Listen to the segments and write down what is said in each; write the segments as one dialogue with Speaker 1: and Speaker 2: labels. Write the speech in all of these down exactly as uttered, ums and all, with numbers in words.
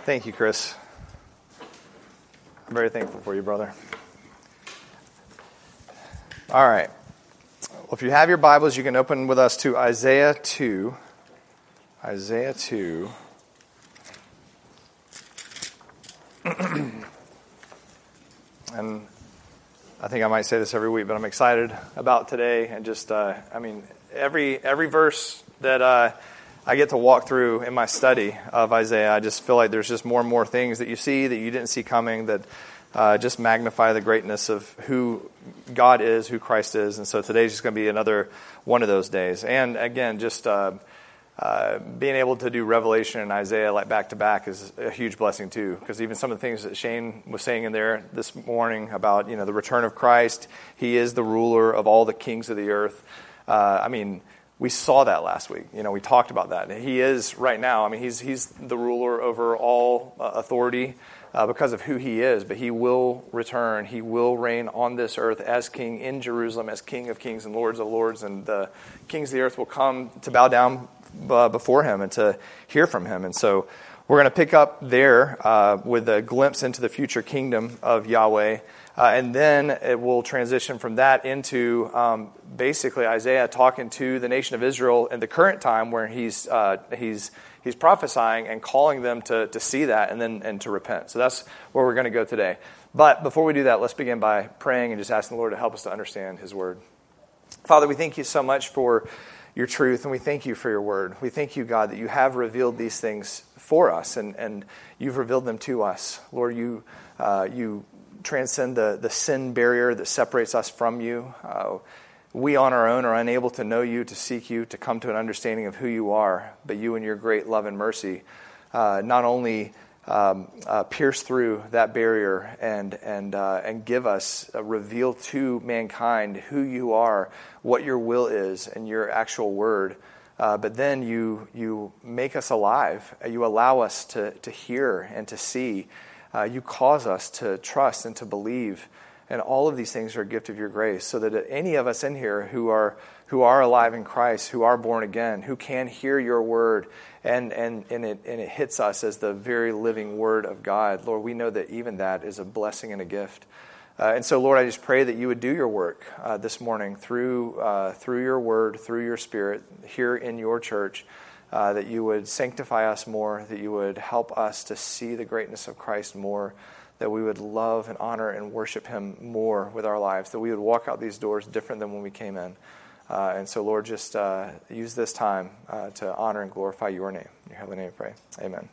Speaker 1: Thank you, Chris. I'm very thankful for you, brother. All right. Well, if you have your Bibles, you can open with us to Isaiah two. Isaiah two. And I think I might say this every week, but I'm excited about today. And just, uh, I mean, every every verse that uh, I get to walk through in my study of Isaiah, I just feel like there's just more and more things that you see that you didn't see coming that uh, just magnify the greatness of who God is, who Christ is. And so today's just going to be another one of those days. And again, just uh, uh, being able to do Revelation and Isaiah like back to back is a huge blessing too. Because even some of the things that Shane was saying in there this morning about, you know, the return of Christ, He is the ruler of all the kings of the earth. Uh, I mean, we saw that last week. You know, we talked about that. He is right now. I mean, he's he's the ruler over all uh, authority uh, because of who He is. But He will return. He will reign on this earth as King in Jerusalem, as King of kings and Lords of lords. And the kings of the earth will come to bow down uh, before Him and to hear from Him. And so we're going to pick up there uh, with a glimpse into the future kingdom of Yahweh. Uh, and then it will transition from that into um, basically Isaiah talking to the nation of Israel in the current time where he's uh, he's he's prophesying and calling them to to see that and then and to repent. So that's where we're going to go today. But before we do that, let's begin by praying and just asking the Lord to help us to understand His Word. Father, we thank You so much for Your truth, and we thank You for Your Word. We thank You, God, that You have revealed these things for us, and, and You've revealed them to us. Lord, You uh, You transcend the, the sin barrier that separates us from You. Uh, we on our own are unable to know You, to seek You, to come to an understanding of who You are. But You in Your great love and mercy uh, not only um, uh, pierce through that barrier and and uh, and give us, uh, reveal to mankind who You are, what Your will is, and Your actual word. Uh, but then you you make us alive. You allow us to to hear and to see. Uh, you cause us to trust and to believe, and all of these things are a gift of Your grace, so that any of us in here who are who are alive in Christ, who are born again, who can hear Your word, and and and it and it hits us as the very living word of God, Lord, we know that even that is a blessing and a gift. Uh, and so, Lord, I just pray that You would do Your work uh, this morning through uh, through Your word, through Your Spirit here in Your church. Uh, that You would sanctify us more, that You would help us to see the greatness of Christ more, that we would love and honor and worship Him more with our lives, that we would walk out these doors different than when we came in. Uh, and so, Lord, just uh, use this time uh, to honor and glorify Your name. In Your heavenly name we pray. Amen.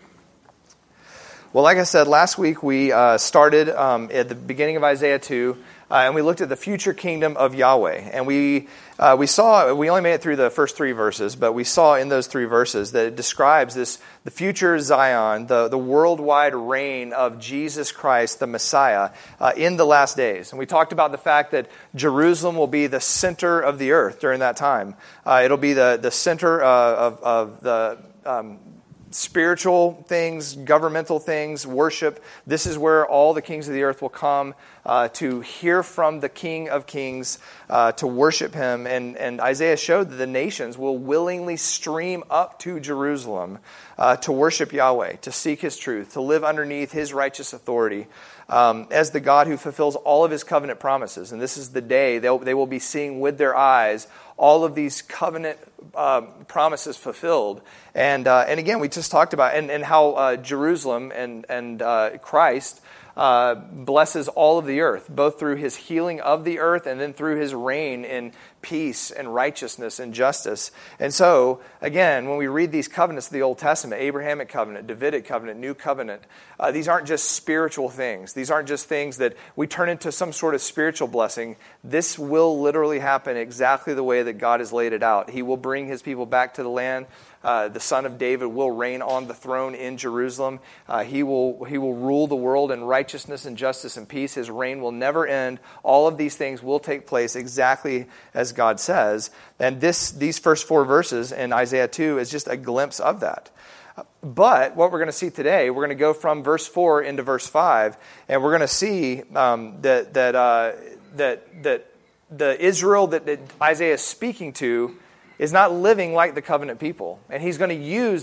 Speaker 1: Well, like I said, last week we uh, started um, at the beginning of Isaiah two, uh, and we looked at the future kingdom of Yahweh. And we uh, we saw, we only made it through the first three verses, but we saw in those three verses that it describes this, the future Zion, the, the worldwide reign of Jesus Christ, the Messiah, uh, in the last days. And we talked about the fact that Jerusalem will be the center of the earth during that time. Uh, it'll be the, the center uh, of, of the Um, spiritual things, governmental things, worship. This is where all the kings of the earth will come uh, to hear from the King of Kings, uh, to worship Him. And, and Isaiah showed that the nations will willingly stream up to Jerusalem uh, to worship Yahweh, to seek His truth, to live underneath His righteous authority um, as the God who fulfills all of His covenant promises. And this is the day they'll, they will be seeing with their eyes all of these covenant uh, promises fulfilled. And uh, and again, we just talked about and, and how uh, Jerusalem and, and uh, Christ uh, blesses all of the earth, both through His healing of the earth and then through His reign in peace and righteousness and justice. And so, again, when we read these covenants of the Old Testament, Abrahamic covenant, Davidic covenant, New covenant, uh, these aren't just spiritual things. These aren't just things that we turn into some sort of spiritual blessing. This will literally happen exactly the way that God has laid it out. He will bring His people back to the land. Uh, the Son of David will reign on the throne in Jerusalem. Uh, he will he will rule the world in righteousness and justice and peace. His reign will never end. All of these things will take place exactly as God says. And this these first four verses in Isaiah two is just a glimpse of that. But what we're going to see today, we're going to go from verse four into verse five, and we're going to see um, that that uh, that that the Israel that, that Isaiah is speaking to is not living like the covenant people. And he's going to use this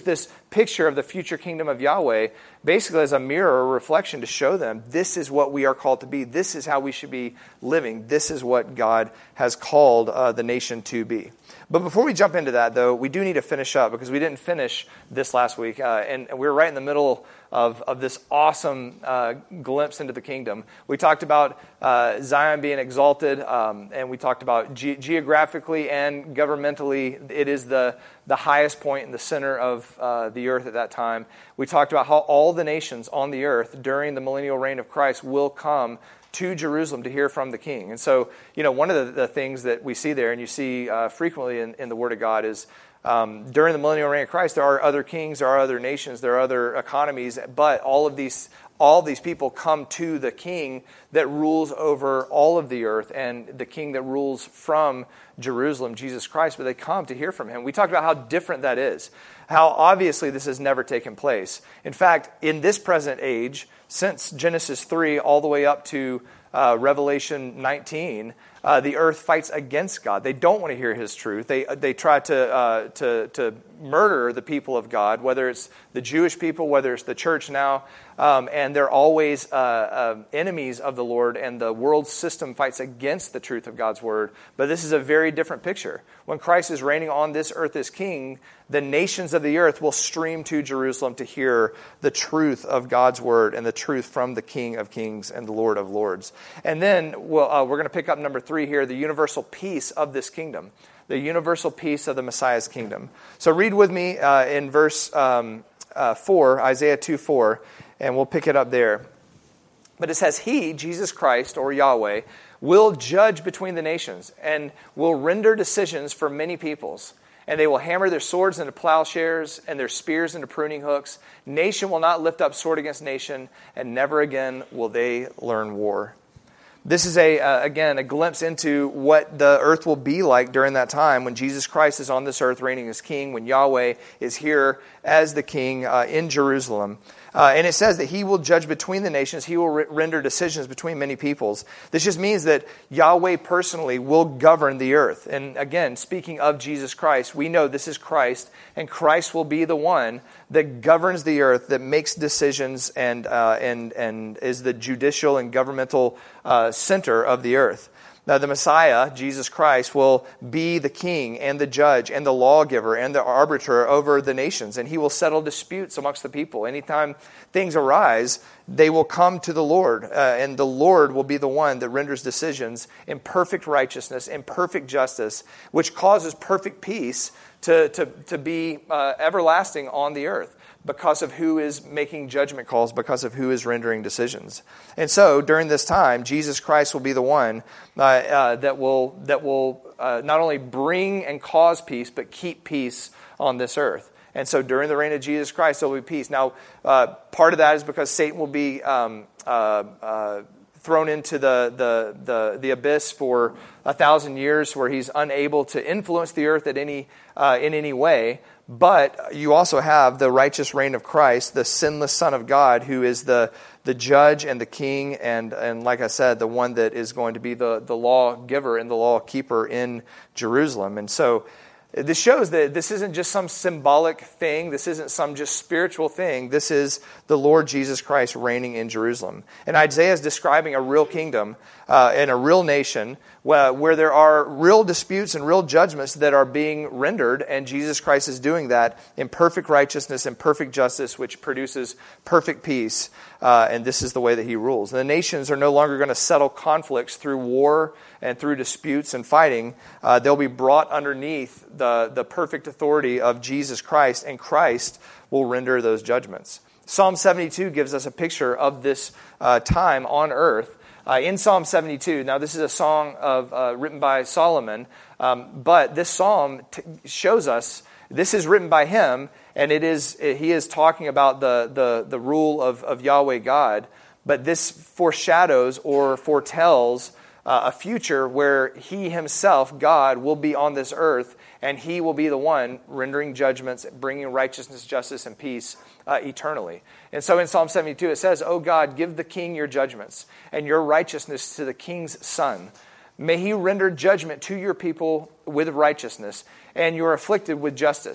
Speaker 1: picture of the future kingdom of Yahweh basically as a mirror or reflection to show them this is what we are called to be. This is how we should be living. This is what God has called uh, the nation to be. But before we jump into that, though, we do need to finish up because we didn't finish this last week. Uh, and, and we were right in the middle of, of this awesome uh, glimpse into the kingdom. We talked about uh, Zion being exalted, um, and we talked about ge- geographically and governmentally, it is the, the highest point in the center of uh, the earth at that time. We talked about how all the nations on the earth during the millennial reign of Christ will come to Jerusalem to hear from the king. And so, you know, one of the, the things that we see there, and you see uh, frequently in, in the Word of God, is um, during the millennial reign of Christ, there are other kings, there are other nations, there are other economies, but all of these all of these people come to the king that rules over all of the earth and the king that rules from Jerusalem, Jesus Christ, but they come to hear from him. We talked about how different that is, how obviously this has never taken place. In fact, in this present age, since Genesis three all the way up to uh, Revelation nineteen, uh, the earth fights against God. They don't want to hear his truth. They they try to uh, to to murder the people of God, whether it's the Jewish people, whether it's the church now, um, and they're always uh, uh, enemies of the Lord, and the world system fights against the truth of God's word. But this is a very different picture. When Christ is reigning on this earth as king, the nations of the earth will stream to Jerusalem to hear the truth of God's word and the truth from the King of Kings and the Lord of Lords. And then we'll, uh, we're going to pick up number three here, the universal peace of this kingdom. The universal peace of the Messiah's kingdom. So read with me uh, in verse um, uh, four, Isaiah two four, and we'll pick it up there. But it says, He, Jesus Christ, or Yahweh, will judge between the nations and will render decisions for many peoples. And they will hammer their swords into plowshares and their spears into pruning hooks. Nation will not lift up sword against nation, and never again will they learn war. This is, a uh, again, a glimpse into what the earth will be like during that time when Jesus Christ is on this earth reigning as king, when Yahweh is here as the king uh, in Jerusalem. Uh, and it says that he will judge between the nations. He will re- render decisions between many peoples. This just means that Yahweh personally will govern the earth. And again, speaking of Jesus Christ, we know this is Christ, and Christ will be the one that governs the earth, that makes decisions, and uh, and and is the judicial and governmental uh, center of the earth. Now, the Messiah, Jesus Christ, will be the king and the judge and the lawgiver and the arbiter over the nations, and he will settle disputes amongst the people. Anytime things arise, they will come to the Lord, uh, and the Lord will be the one that renders decisions in perfect righteousness, in perfect justice, which causes perfect peace to, to, to be uh, everlasting on the earth, because of who is making judgment calls, because of who is rendering decisions. And so, during this time, Jesus Christ will be the one uh, uh, that will that will uh, not only bring and cause peace, but keep peace on this earth. And so, during the reign of Jesus Christ, there will be peace. Now, uh, part of that is because Satan will be um, uh, uh, thrown into the, the the the abyss for a thousand years, where he's unable to influence the earth at any uh, in any way. But you also have the righteous reign of Christ, the sinless Son of God, who is the, the judge and the king, and, and like I said, the one that is going to be the, the lawgiver and the law keeper in Jerusalem. And so this shows that this isn't just some symbolic thing. This isn't some just spiritual thing. This is the Lord Jesus Christ reigning in Jerusalem. And Isaiah is describing a real kingdom uh, and a real nation where, where there are real disputes and real judgments that are being rendered, and Jesus Christ is doing that in perfect righteousness and perfect justice, which produces perfect peace. Uh, and this is the way that he rules. And the nations are no longer going to settle conflicts through war and through disputes and fighting. Uh, they'll be brought underneath the, the perfect authority of Jesus Christ, and Christ will render those judgments. Psalm seventy-two gives us a picture of this uh, time on earth. Uh, in Psalm seventy-two, now this is a song of uh, written by Solomon, um, but this psalm t- shows us this is written by him, and it is he is talking about the the, the rule of, of Yahweh God. But this foreshadows or foretells uh, a future where he himself, God, will be on this earth, and he will be the one rendering judgments, bringing righteousness, justice, and peace uh, eternally. And so in Psalm seventy-two it says, "O God, give the king your judgments, and your righteousness to the king's son. May he render judgment to your people with righteousness, and your afflicted with justice.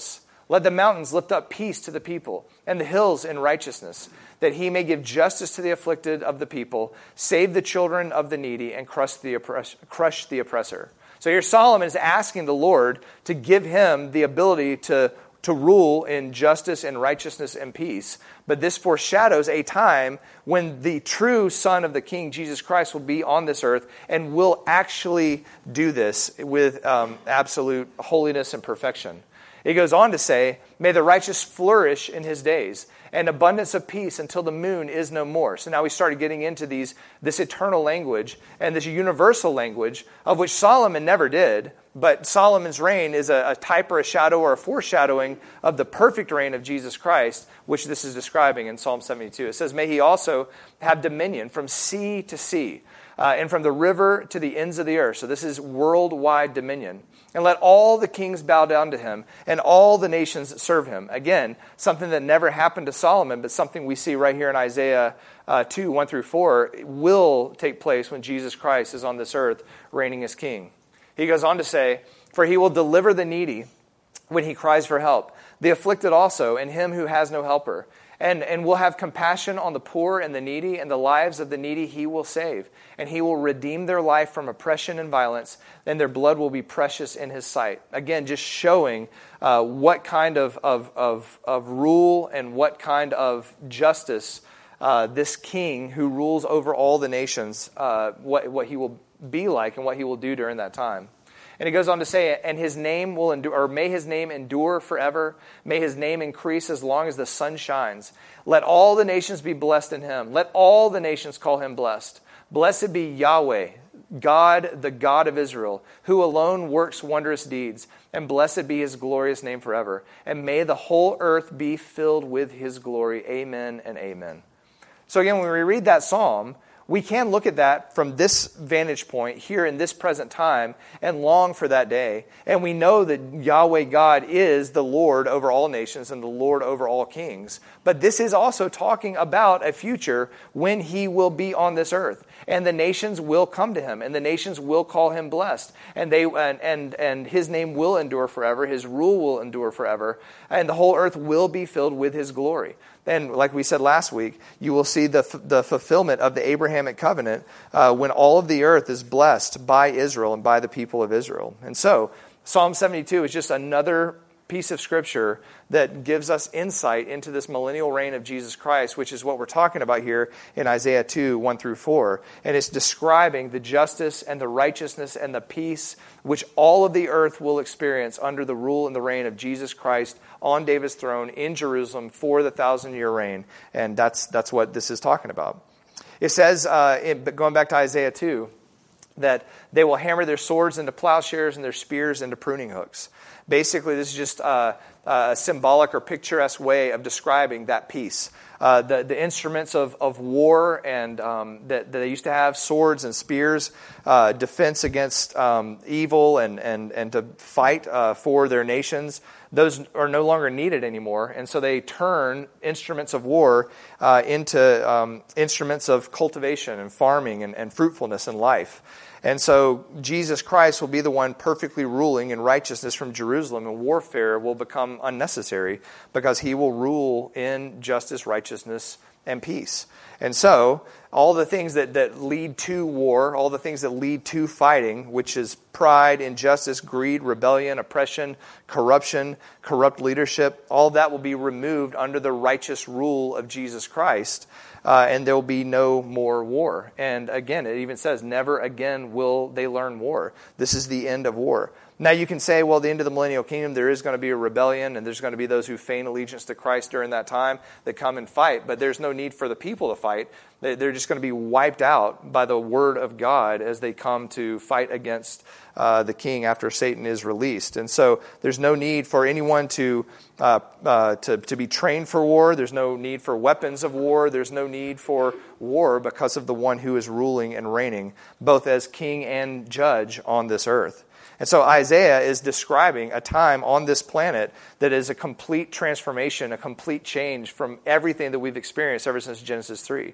Speaker 1: Let the mountains lift up peace to the people, and the hills in righteousness, that he may give justice to the afflicted of the people, save the children of the needy, and crush the oppress- crush the oppressor. So here Solomon is asking the Lord to give him the ability to, to rule in justice and righteousness and peace. But this foreshadows a time when the true Son of the King, Jesus Christ, will be on this earth and will actually do this with um, absolute holiness and perfection. He goes on to say, may the righteous flourish in his days, and abundance of peace until the moon is no more. So now we started getting into these this eternal language and this universal language of which Solomon never did. But Solomon's reign is a, a type or a shadow or a foreshadowing of the perfect reign of Jesus Christ, which this is describing in Psalm seventy-two. It says, may he also have dominion from sea to sea, uh, and from the river to the ends of the earth. So this is worldwide dominion. And let all the kings bow down to him, and all the nations serve him. Again, something that never happened to Solomon, but something we see right here in Isaiah uh, two, one through four, will take place when Jesus Christ is on this earth reigning as king. He goes on to say, for he will deliver the needy when he cries for help, the afflicted also, and him who has no helper. And, and will have compassion on the poor and the needy, and the lives of the needy he will save. And he will redeem their life from oppression and violence, and their blood will be precious in his sight. Again, just showing uh, what kind of, of, of, of rule and what kind of justice uh, this king who rules over all the nations, uh, what, what he will be like and what he will do during that time. And he goes on to say, and his name will endure, or may his name endure forever. May his name increase as long as the sun shines. Let all the nations be blessed in him. Let all the nations call him blessed. Blessed be Yahweh, God, the God of Israel, who alone works wondrous deeds. And blessed be his glorious name forever. And may the whole earth be filled with his glory. Amen and amen. So again, when we read that psalm, we can look at that from this vantage point here in this present time and long for that day. And we know that Yahweh God is the Lord over all nations and the Lord over all kings. But this is also talking about a future when he will be on this earth. And the nations will come to him, and the nations will call him blessed. And they and, and, and his name will endure forever, his rule will endure forever, and the whole earth will be filled with his glory. And like we said last week, you will see the the fulfillment of the Abrahamic covenant uh, when all of the earth is blessed by Israel and by the people of Israel. And so Psalm seventy-two is just another piece of Scripture that gives us insight into this millennial reign of Jesus Christ, which is what we're talking about here in Isaiah two, one through four. And it's describing the justice and the righteousness and the peace which all of the earth will experience under the rule and the reign of Jesus Christ on David's throne in Jerusalem for the thousand-year reign. And that's that's what this is talking about. It says, uh, in, going back to Isaiah two, that they will hammer their swords into plowshares and their spears into pruning hooks. Basically, this is just uh, a symbolic or picturesque way of describing that peace. Uh, the, the instruments of, of war and um, that, that they used to have, swords and spears, uh, defense against um, evil and, and, and to fight uh, for their nations, those are no longer needed anymore. And so they turn instruments of war uh, into um, instruments of cultivation and farming and, and fruitfulness in life. And so Jesus Christ will be the one perfectly ruling in righteousness from Jerusalem, and warfare will become unnecessary because he will rule in justice, righteousness, and peace. And so all the things that, that lead to war, all the things that lead to fighting, which is pride, injustice, greed, rebellion, oppression, corruption, corrupt leadership, all that will be removed under the righteous rule of Jesus Christ. Uh, and there will be no more war. And again, it even says, never again will they learn war. This is the end of war. Now you can say, well, the end of the millennial kingdom, there is going to be a rebellion, and there's going to be those who feign allegiance to Christ during that time that come and fight. But there's no need for the people to fight. They're just going to be wiped out by the word of God as they come to fight against uh, the king after Satan is released. And so there's no need for anyone to, uh, uh, to, to be trained for war. There's no need for weapons of war. There's no need for war because of the one who is ruling and reigning, both as king and judge on this earth. And so Isaiah is describing a time on this planet that is a complete transformation, a complete change from everything that we've experienced ever since Genesis three.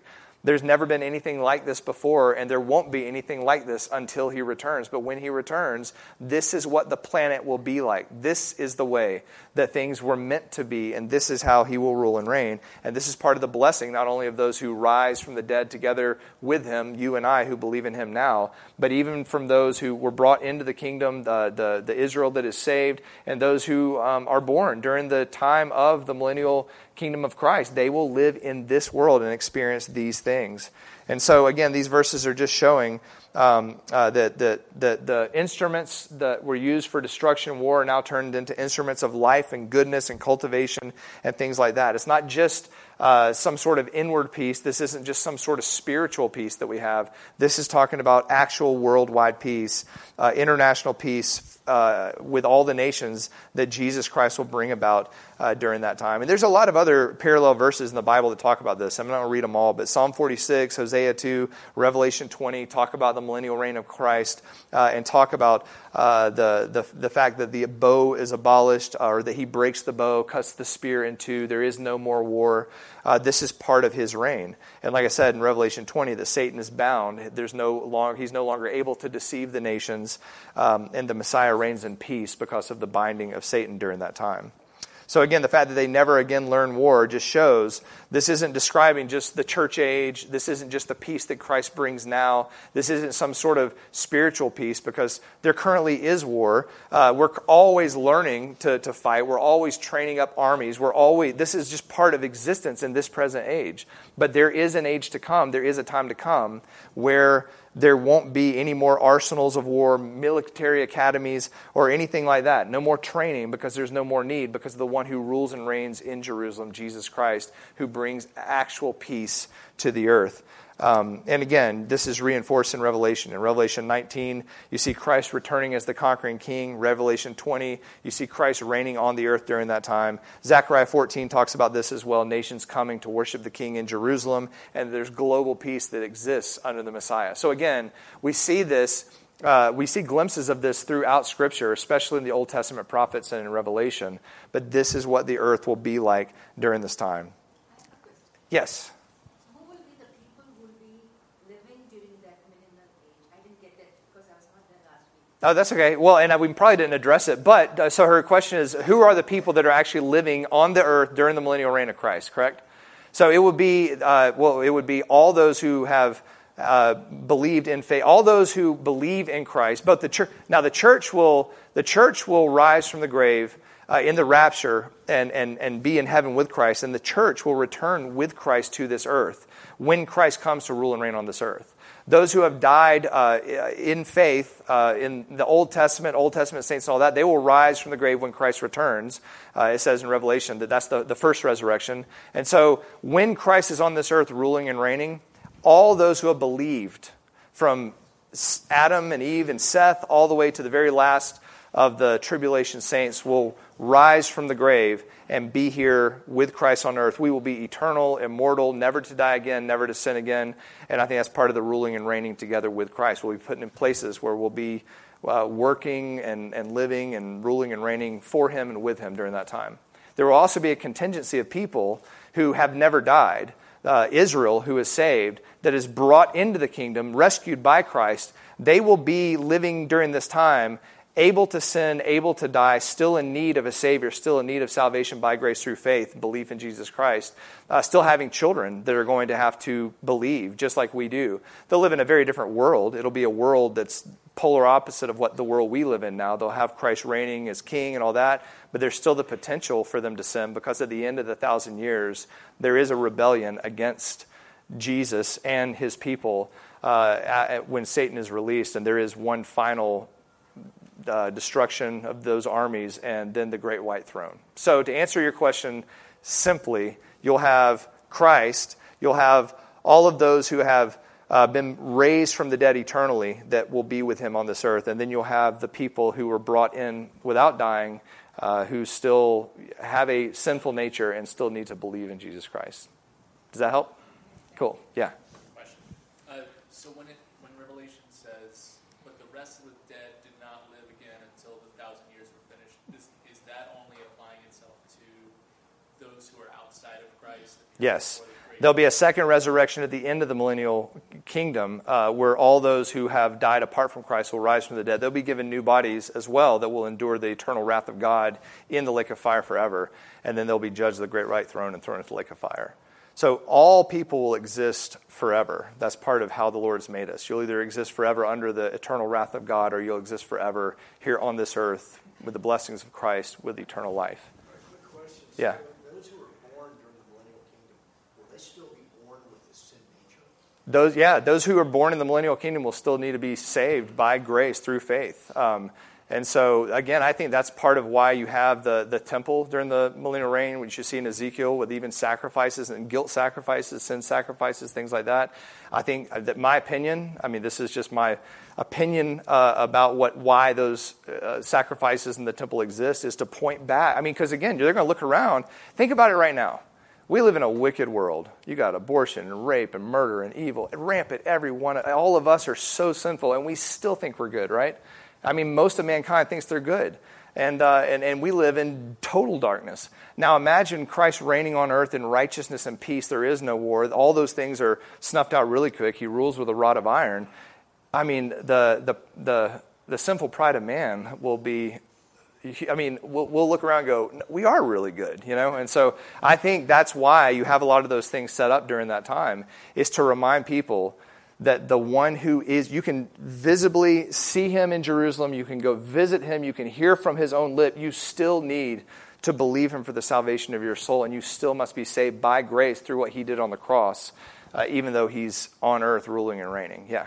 Speaker 1: There's never been anything like this before, and there won't be anything like this until he returns. But when he returns, this is what the planet will be like. This is the way that things were meant to be, and this is how he will rule and reign. And this is part of the blessing, not only of those who rise from the dead together with him, you and I who believe in him now, but even from those who were brought into the kingdom, the, the, the Israel that is saved, and those who um, are born during the time of the millennial kingdom of Christ. They will live in this world and experience these things. And so, again, these verses are just showing um, uh, that the, the, the instruments that were used for destruction and war are now turned into instruments of life and goodness and cultivation and things like that. It's not just uh, some sort of inward peace. This isn't just some sort of spiritual peace that we have. This is talking about actual worldwide peace, uh, international peace, Uh, with all the nations that Jesus Christ will bring about uh, during that time. And there's a lot of other parallel verses in the Bible that talk about this. I'm not going to read them all, but Psalm forty-six, Hosea two, Revelation twenty talk about the millennial reign of Christ uh, and talk about uh, the, the the fact that the bow is abolished, or that he breaks the bow, cuts the spear in two. There is no more war. Uh, this is part of his reign. And like I said in Revelation twenty, that Satan is bound. There's no longer, he's no longer able to deceive the nations, um, and the Messiah reigns in peace because of the binding of Satan during that time. So again, the fact that they never again learn war just shows this isn't describing just the church age. This isn't just the peace that Christ brings now. This isn't some sort of spiritual peace, because there currently is war. Uh, we're always learning to, to fight. We're always training up armies. We're always, this is just part of existence in this present age. But there is an age to come. There is a time to come where there won't be any more arsenals of war, military academies, or anything like that. No more training, because there's no more need, because of the one who rules and reigns in Jerusalem, Jesus Christ, who brings actual peace to the earth. Um, and again, this is reinforced in Revelation. In Revelation nineteen, you see Christ returning as the conquering king. Revelation twenty, you see Christ reigning on the earth during that time. Zechariah fourteen talks about this as well. Nations coming to worship the king in Jerusalem. And there's global peace that exists under the Messiah. So again, we see this, uh, we see glimpses of this throughout Scripture, especially in the Old Testament prophets and in Revelation. But this is what the earth will be like during this time. Yes? Oh, that's okay. Well, and we probably didn't address it, but uh, so her question is, who are the people that are actually living on the earth during the millennial reign of Christ, correct? So it would be, uh, well, it would be all those who have uh, believed in faith, all those who believe in Christ. But the church, now the church will, the church will rise from the grave uh, in the rapture and, and, and be in heaven with Christ, and the church will return with Christ to this earth when Christ comes to rule and reign on this earth. Those who have died uh, in faith uh, in the Old Testament, Old Testament saints and all that, they will rise from the grave when Christ returns. Uh, it says in Revelation that that's the, the first resurrection. And so when Christ is on this earth ruling and reigning, all those who have believed, from Adam and Eve and Seth all the way to the very last of the tribulation saints, will rise from the grave and be here with Christ on earth. We will be eternal, immortal, never to die again, never to sin again. And I think that's part of the ruling and reigning together with Christ. We'll be put in places where we'll be uh, working and, and living and ruling and reigning for Him and with Him during that time. There will also be a contingency of people who have never died. Uh, Israel, who is saved, that is brought into the kingdom, rescued by Christ. They will be living during this time able to sin, able to die, still in need of a Savior, still in need of salvation by grace through faith, belief in Jesus Christ, uh, still having children that are going to have to believe, just like we do. They'll live in a very different world. It'll be a world that's polar opposite of what the world we live in now. They'll have Christ reigning as king and all that, but there's still the potential for them to sin, because at the end of the thousand years, there is a rebellion against Jesus and His people uh, when Satan is released, and there is one final Uh, destruction of those armies, and then the great white throne. So to answer your question simply, you'll have Christ, you'll have all of those who have uh, been raised from the dead eternally that will be with Him on this earth, and then you'll have the people who were brought in without dying, uh, who still have a sinful nature and still need to believe in Jesus Christ. Does that help? Cool. Yeah.
Speaker 2: Question. Uh, so when it when Revelation says, "But the rest of the dead did not live again until the thousand years were finished," is, is that only applying itself to those who are outside of Christ?
Speaker 1: Yes. There'll be a second resurrection at the end of the millennial kingdom uh, where all those who have died apart from Christ will rise from the dead. They'll be given new bodies as well that will endure the eternal wrath of God in the lake of fire forever. And then they'll be judged at the great white throne and thrown into the lake of fire. So all people will exist forever. That's part of how the Lord has made us. You'll either exist forever under the eternal wrath of God, or you'll exist forever here on this earth with the blessings of Christ with eternal life.
Speaker 3: Quick question.
Speaker 1: Yeah.
Speaker 3: So those who were born during the millennial kingdom, will they still be born with the sin nature?
Speaker 1: Those, yeah, those who are born in the millennial kingdom will still need to be saved by grace through faith. Um, and so, again, I think that's part of why you have the, the temple during the millennial reign, which you see in Ezekiel with even sacrifices and guilt sacrifices, sin sacrifices, things like that. I think that my opinion, I mean, this is just my opinion uh, about what why those uh, sacrifices in the temple exist, is to point back. I mean, because, again, they're going to look around. Think about it right now. We live in a wicked world. You got abortion and rape and murder and evil and rampant. Every one, all of us are so sinful, and we still think we're good, right? I mean, most of mankind thinks they're good. And, uh, and and we live in total darkness. Now imagine Christ reigning on earth in righteousness and peace. There is no war. All those things are snuffed out really quick. He rules with a rod of iron. I mean, the the the, the sinful pride of man will be, I mean, we'll, we'll look around and go, we are really good, you know? And so I think that's why you have a lot of those things set up during that time, is to remind people that the one who is, you can visibly see him in Jerusalem, you can go visit him, you can hear from his own lip, you still need to believe him for the salvation of your soul, and you still must be saved by grace through what he did on the cross, uh, even though he's on earth ruling and reigning. Yeah.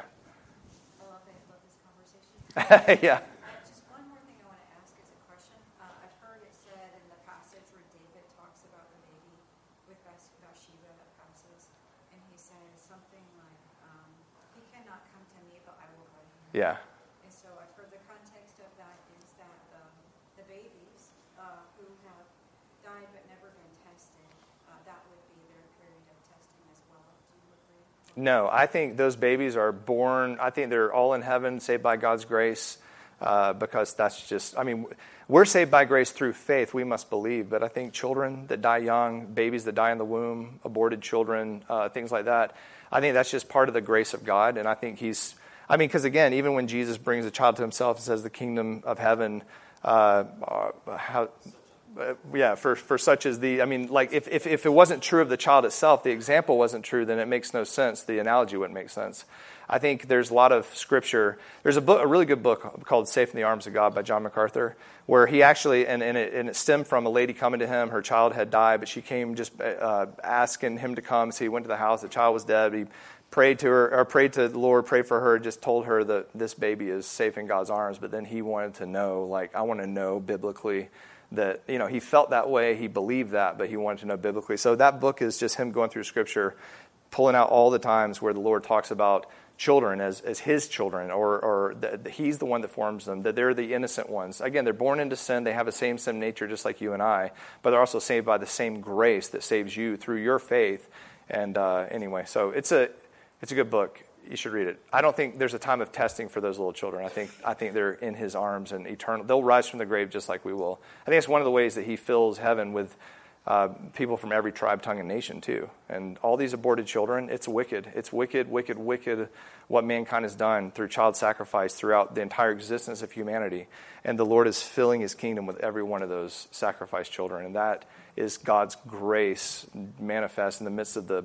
Speaker 4: I love it. I love this conversation.
Speaker 1: Yeah.
Speaker 4: Uh, just one more thing I want to ask as a question. Uh, I've heard it said in the passage where David talks about the baby with Bath- Bathsheba that passes, and he says something like, um, he cannot come to me, but I will go to him.
Speaker 1: Yeah.
Speaker 4: And so I've heard the context of that is that um, the babies uh, who have died but never been tested, uh, that would be their period of testing as well. Do you agree?
Speaker 1: No, I think those babies are born, I think they're all in heaven, saved by God's grace, uh, because that's just, I mean, we're saved by grace through faith. We must believe. But I think children that die young, babies that die in the womb, aborted children, uh, things like that, I think that's just part of the grace of God. And I think he's, I mean, because again, even when Jesus brings a child to himself and says the kingdom of heaven, uh, uh, how... Uh, yeah, for, for such as the, I mean, like if, if, if it wasn't true of the child itself, the example wasn't true, then it makes no sense. The analogy wouldn't make sense. I think there's a lot of scripture. There's a book, a really good book called Safe in the Arms of God by John MacArthur, where he actually, and, and, it, and it stemmed from a lady coming to him. Her child had died, but she came just uh, asking him to come. So he went to the house. The child was dead. He prayed to her, or prayed to the Lord, prayed for her, just told her that this baby is safe in God's arms. But then he wanted to know, like, I want to know biblically that, you know, he felt that way, he believed that, but he wanted to know biblically. So that book is just him going through Scripture, pulling out all the times where the Lord talks about children as, as his children, or, or the, the, he's the one that forms them, that they're the innocent ones. Again, they're born into sin, they have the same sin nature just like you and I, but they're also saved by the same grace that saves you through your faith. And uh, anyway, so it's a it's a good book. You should read it. I don't think there's a time of testing for those little children. I think I think they're in his arms and eternal. They'll rise from the grave just like we will. I think it's one of the ways that he fills heaven with uh, people from every tribe, tongue, and nation too. And all these aborted children, it's wicked. It's wicked, wicked, wicked what mankind has done through child sacrifice throughout the entire existence of humanity. And the Lord is filling his kingdom with every one of those sacrificed children. And that is God's grace manifest in the midst of the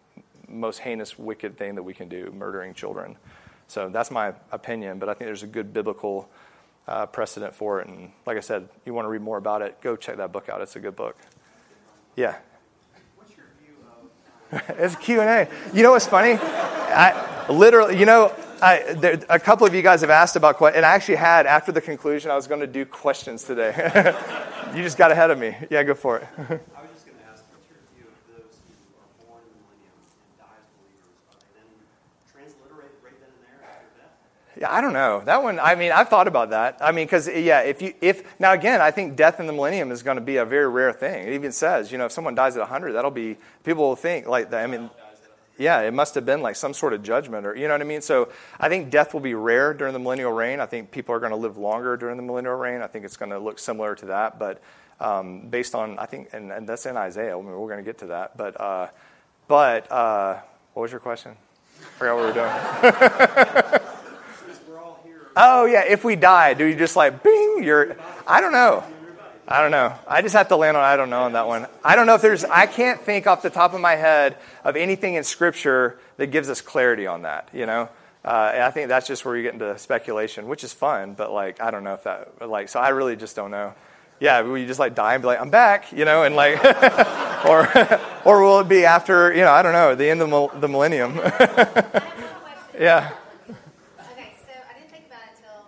Speaker 1: most heinous, wicked thing that we can do, murdering children. So that's my opinion, but I think there's a good biblical uh, precedent for it. And like I said, you want to read more about it, go check that book out. It's a good book. Yeah.
Speaker 3: What's your view of...
Speaker 1: It's a Q and A. You know what's funny? I literally, you know, I, there, a couple of you guys have asked about questions, and I actually had, after the conclusion, I was going to do questions today. You just got ahead of me. Yeah, go for it.
Speaker 5: I was just going to ask, what's your view of those who are born in the millennium and die as believers? Are they then transliterated right then and there after death?
Speaker 1: Yeah, I don't know. That one, I mean, I've thought about that. I mean, because, yeah, if you, if, now again, I think death in the millennium is going to be a very rare thing. It even says, you know, if someone dies at one hundred, that'll be, people will think, like, I mean, yeah, it must have been like some sort of judgment, or, you know what I mean? So I think death will be rare during the millennial reign. I think people are going to live longer during the millennial reign. I think it's going to look similar to that, but um, based on, I think, and, and that's in Isaiah. I mean, we're going to get to that, but uh, but uh, what was your question? I forgot what we were doing.
Speaker 5: We're all here.
Speaker 1: Oh, yeah, if we die, do you just like, bing, you're, I don't know. I don't know. I just have to land on I don't know on that one. I don't know if there's, I can't think off the top of my head of anything in Scripture that gives us clarity on that, you know? Uh, and I think that's just where you get into speculation, which is fun, but like, I don't know if that, like, so I really just don't know. Yeah, will you just like die and be like, I'm back, you know, and like, or or will it be after, you know, I don't know, the end of the, the millennium? Yeah.
Speaker 6: Okay, so I didn't think about it until,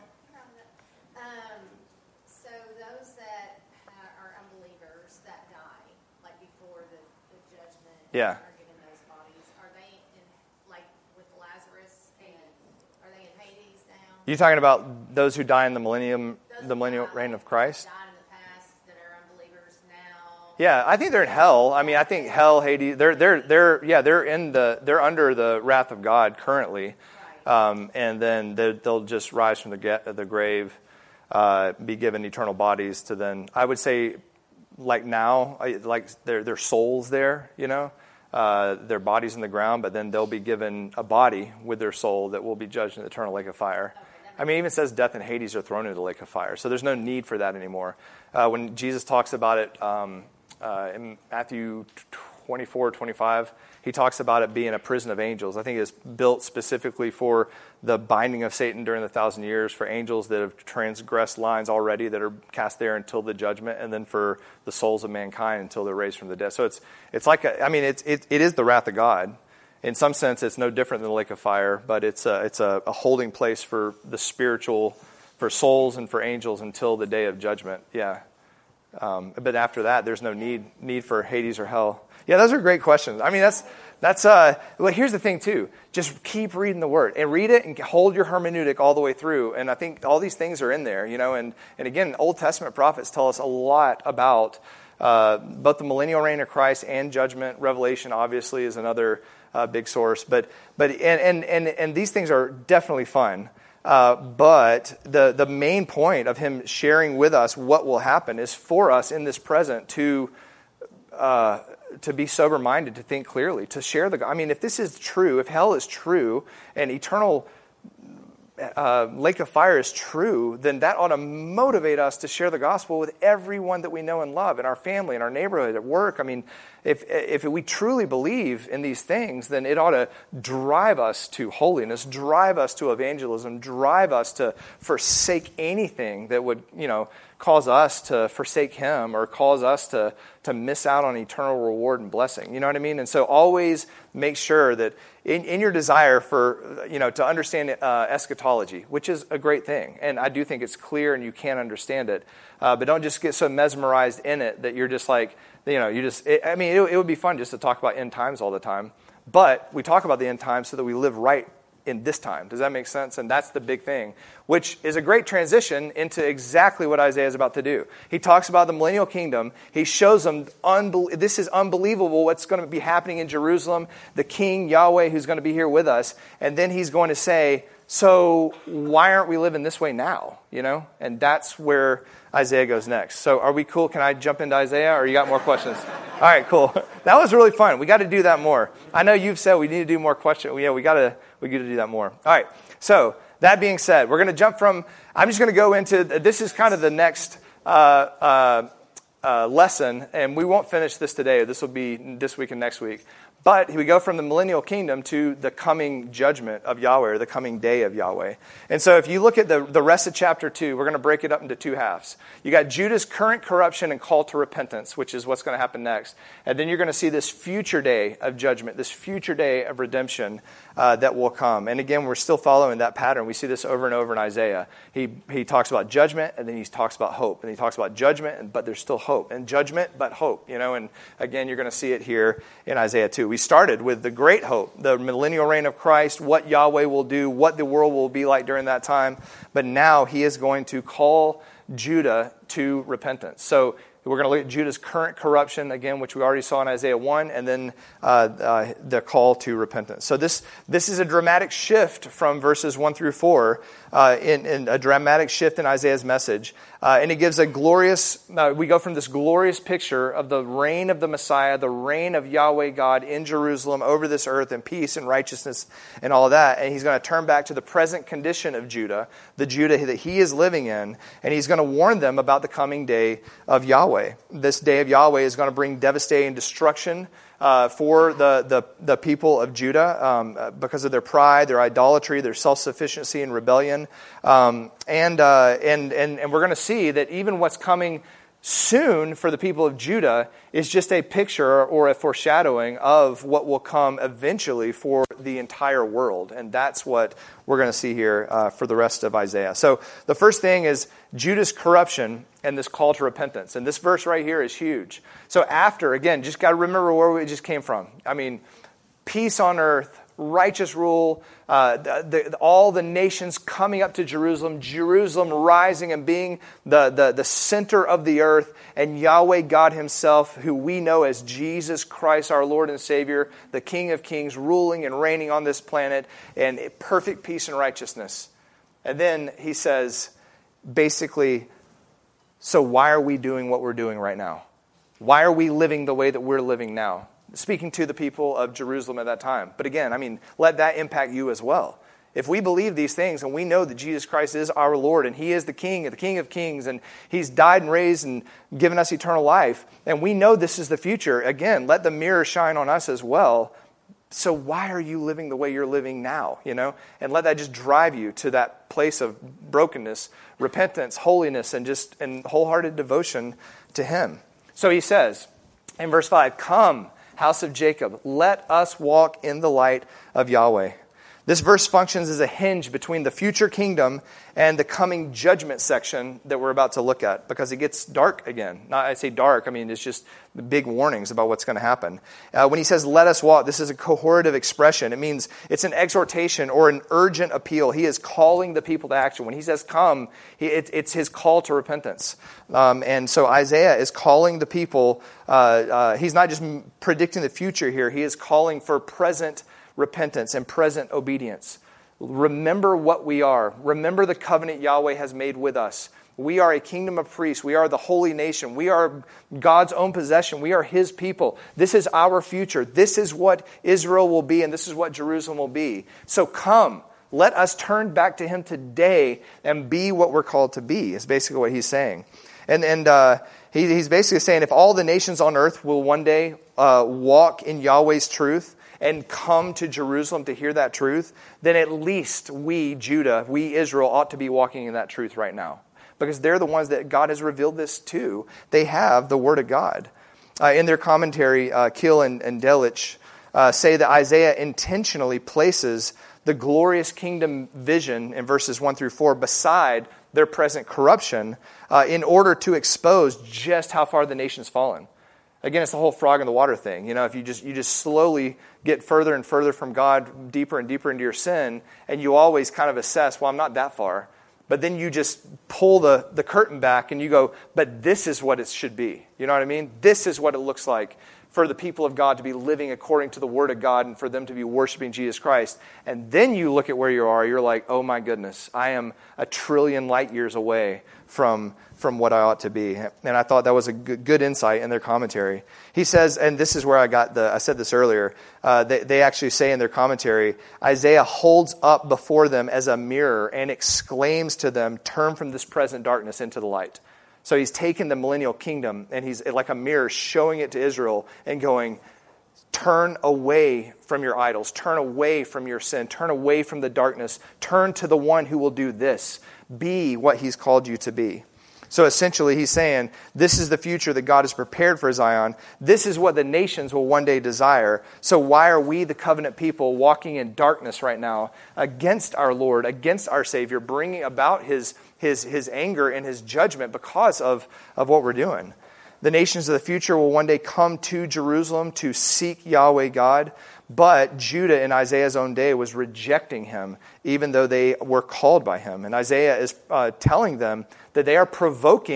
Speaker 6: um, so those that are unbelievers that die, like before the, the judgment,
Speaker 1: Yeah.
Speaker 6: are given those bodies, are they in, like with Lazarus, and are they in Hades now?
Speaker 1: You talking about those who die in the millennium,
Speaker 6: Those
Speaker 1: the
Speaker 6: who
Speaker 1: millennial
Speaker 6: died-
Speaker 1: reign of Christ?
Speaker 6: Died in the past that are unbelievers now.
Speaker 1: Yeah, I think they're in hell. I mean, I think hell, Hades, they're they're they're yeah, they're in the they're under the wrath of God currently, um, and then they- they'll just rise from the ge- the grave, uh, be given eternal bodies to then. I would say, like now, I- like their their souls there, you know, uh, their bodies in the ground, but then they'll be given a body with their soul that will be judged in the eternal lake of fire. I mean, it even says death and Hades are thrown into the lake of fire, so there's no need for that anymore. Uh, when Jesus talks about it. Um, Uh, in Matthew twenty-four, twenty-five, he talks about it being a prison of angels. I think it's built specifically for the binding of Satan during the thousand years, for angels that have transgressed lines already that are cast there until the judgment, and then for the souls of mankind until they're raised from the dead. So it's it's like, a, I mean, it's, it, it is the wrath of God. In some sense, it's no different than the lake of fire, but it's a, it's a, a holding place for the spiritual, for souls and for angels until the day of judgment. Yeah. Um, but after that, there's no need need for Hades or hell. Yeah, those are great questions. I mean, that's that's. Uh, well, here's the thing too. Just keep reading the Word and read it and hold your hermeneutic all the way through. And I think all these things are in there, you know. And and again, Old Testament prophets tell us a lot about uh, both the millennial reign of Christ and judgment. Revelation obviously is another uh, big source. But but and and and and these things are definitely fun. Uh, but the, the main point of him sharing with us what will happen is for us in this present to uh, to be sober-minded, to think clearly, to share the... I mean, if this is true, if hell is true, and eternal uh, lake of fire is true, then that ought to motivate us to share the gospel with everyone that we know and love, in our family, in our neighborhood, at work. I mean, if if we truly believe in these things, then it ought to drive us to holiness, drive us to evangelism, drive us to forsake anything that would, you know, cause us to forsake Him or cause us to to miss out on eternal reward and blessing. You know what I mean? And so always make sure that in, in your desire for, you know, to understand uh, eschatology, which is a great thing, and I do think it's clear and you can understand it, uh, but don't just get so mesmerized in it that you're just like, you know, you just, it, I mean, it, it would be fun just to talk about end times all the time, but we talk about the end times so that we live right in this time. Does that make sense? And that's the big thing, which is a great transition into exactly what Isaiah is about to do. He talks about the millennial kingdom. He shows them, unbe- this is unbelievable what's going to be happening in Jerusalem, the King, Yahweh, who's going to be here with us. And then he's going to say, so why aren't we living this way now? You know? And that's where Isaiah goes next. So are we cool? Can I jump into Isaiah, or you got more questions? All right, cool. That was really fun. We got to do that more. I know you've said we need to do more questions. Yeah, we got to we got to do that more. All right. So that being said, we're going to jump from. I'm just going to go into. This is kind of the next uh, uh, uh, lesson, and we won't finish this today. This will be this week and next week. But we go from the millennial kingdom to the coming judgment of Yahweh, or the coming day of Yahweh. And so if you look at the, the rest of chapter two, we're going to break it up into two halves. You got Judah's current corruption and call to repentance, which is what's going to happen next. And then you're going to see this future day of judgment, this future day of redemption uh, that will come. And again, we're still following that pattern. We see this over and over in Isaiah. He he talks about judgment, and then he talks about hope. And he talks about judgment, and, but there's still hope. And judgment, but hope. You know, and again, you're going to see it here in Isaiah two. We started with the great hope, the millennial reign of Christ, what Yahweh will do, what the world will be like during that time. But now he is going to call Judah to repentance. So We're going to look at Judah's current corruption, again, which we already saw in Isaiah one, and then uh, uh, the call to repentance. So this this is a dramatic shift from verses one through four, uh, in, in a dramatic shift in Isaiah's message. Uh, and it gives a glorious, uh, we go from this glorious picture of the reign of the Messiah, the reign of Yahweh God in Jerusalem over this earth, and peace and righteousness and all of that. And he's going to turn back to the present condition of Judah, the Judah that he is living in, and he's going to warn them about the coming day of Yahweh. This day of Yahweh is going to bring devastating destruction uh, for the, the, the people of Judah um, because of their pride, their idolatry, their self-sufficiency and rebellion. Um, and, uh, and, and, and we're going to see that even what's coming soon for the people of Judah is just a picture or a foreshadowing of what will come eventually for the entire world. And that's what we're going to see here uh, for the rest of Isaiah. So the first thing is Judah's corruption and this call to repentance. And this verse right here is huge. So after, again, just got to remember where we just came from. I mean, peace on earth, righteous rule, uh, the, the, all the nations coming up to Jerusalem, Jerusalem rising and being the, the, the center of the earth, and Yahweh God himself, who we know as Jesus Christ, our Lord and Savior, the King of Kings, ruling and reigning on this planet, and perfect peace and righteousness. And then he says, basically, so why are we doing what we're doing right now? Why are we living the way that we're living now? Speaking to the people of Jerusalem at that time. But again, I mean, let that impact you as well. If we believe these things and we know that Jesus Christ is our Lord and he is the King, the King of Kings, and he's died and raised and given us eternal life, and we know this is the future, again, let the mirror shine on us as well. So why are you living the way you're living now, you know? And let that just drive you to that place of brokenness, repentance, holiness, and just and wholehearted devotion to him. So he says in verse five, "Come, house of Jacob, let us walk in the light of Yahweh." This verse functions as a hinge between the future kingdom and the coming judgment section that we're about to look at, because it gets dark again. Not, I say dark, I mean, it's just big warnings about what's going to happen. Uh, when he says, let us walk, this is a cohortative expression. It means it's an exhortation or an urgent appeal. He is calling the people to action. When he says come, he, it, it's his call to repentance. Um, and so Isaiah is calling the people, uh, uh, he's not just predicting the future here, he is calling for present repentance and present obedience. Remember what we are. Remember the covenant Yahweh has made with us. We are a kingdom of priests. We are the holy nation. We are God's own possession. We are his people. This is our future. This is what Israel will be, and this is what Jerusalem will be. So come, let us turn back to him today and be what we're called to be, is basically what he's saying. And, and uh, he, he's basically saying if all the nations on earth will one day uh, walk in Yahweh's truth, and come to Jerusalem to hear that truth, then at least we, Judah, we, Israel, ought to be walking in that truth right now. Because they're the ones that God has revealed this to. They have the Word of God. Uh, in their commentary, uh, Kiel and, and Delitzsch uh, say that Isaiah intentionally places the glorious kingdom vision in verses one through four beside their present corruption uh, in order to expose just how far the nation's fallen. Again, it's the whole frog in the water thing. You know, if you just you just slowly get further and further from God, deeper and deeper into your sin, and you always kind of assess, well, I'm not that far. But then you just pull the, the curtain back and you go, but this is what it should be. You know what I mean? This is what it looks like for the people of God to be living according to the Word of God and for them to be worshiping Jesus Christ. And then you look at where you are, you're like, oh my goodness, I am a trillion light years away from from what I ought to be. And I thought that was a good, good insight in their commentary. He says, and this is where I got the, I said this earlier, uh, they, they actually say in their commentary, Isaiah holds up before them as a mirror and exclaims to them, turn from this present darkness into the light. So he's taken the millennial kingdom and he's like a mirror showing it to Israel and going, turn away from your idols, turn away from your sin, turn away from the darkness, turn to the one who will do this. Be what he's called you to be. So essentially he's saying, this is the future that God has prepared for Zion. This is what the nations will one day desire. So why are we, the covenant people, walking in darkness right now against our Lord, against our Savior, bringing about his, his, his anger and his judgment because of, of what we're doing? The nations of the future will one day come to Jerusalem to seek Yahweh God. But Judah in Isaiah's own day was rejecting him, even though they were called by him. And Isaiah is uh, telling them that they are provoking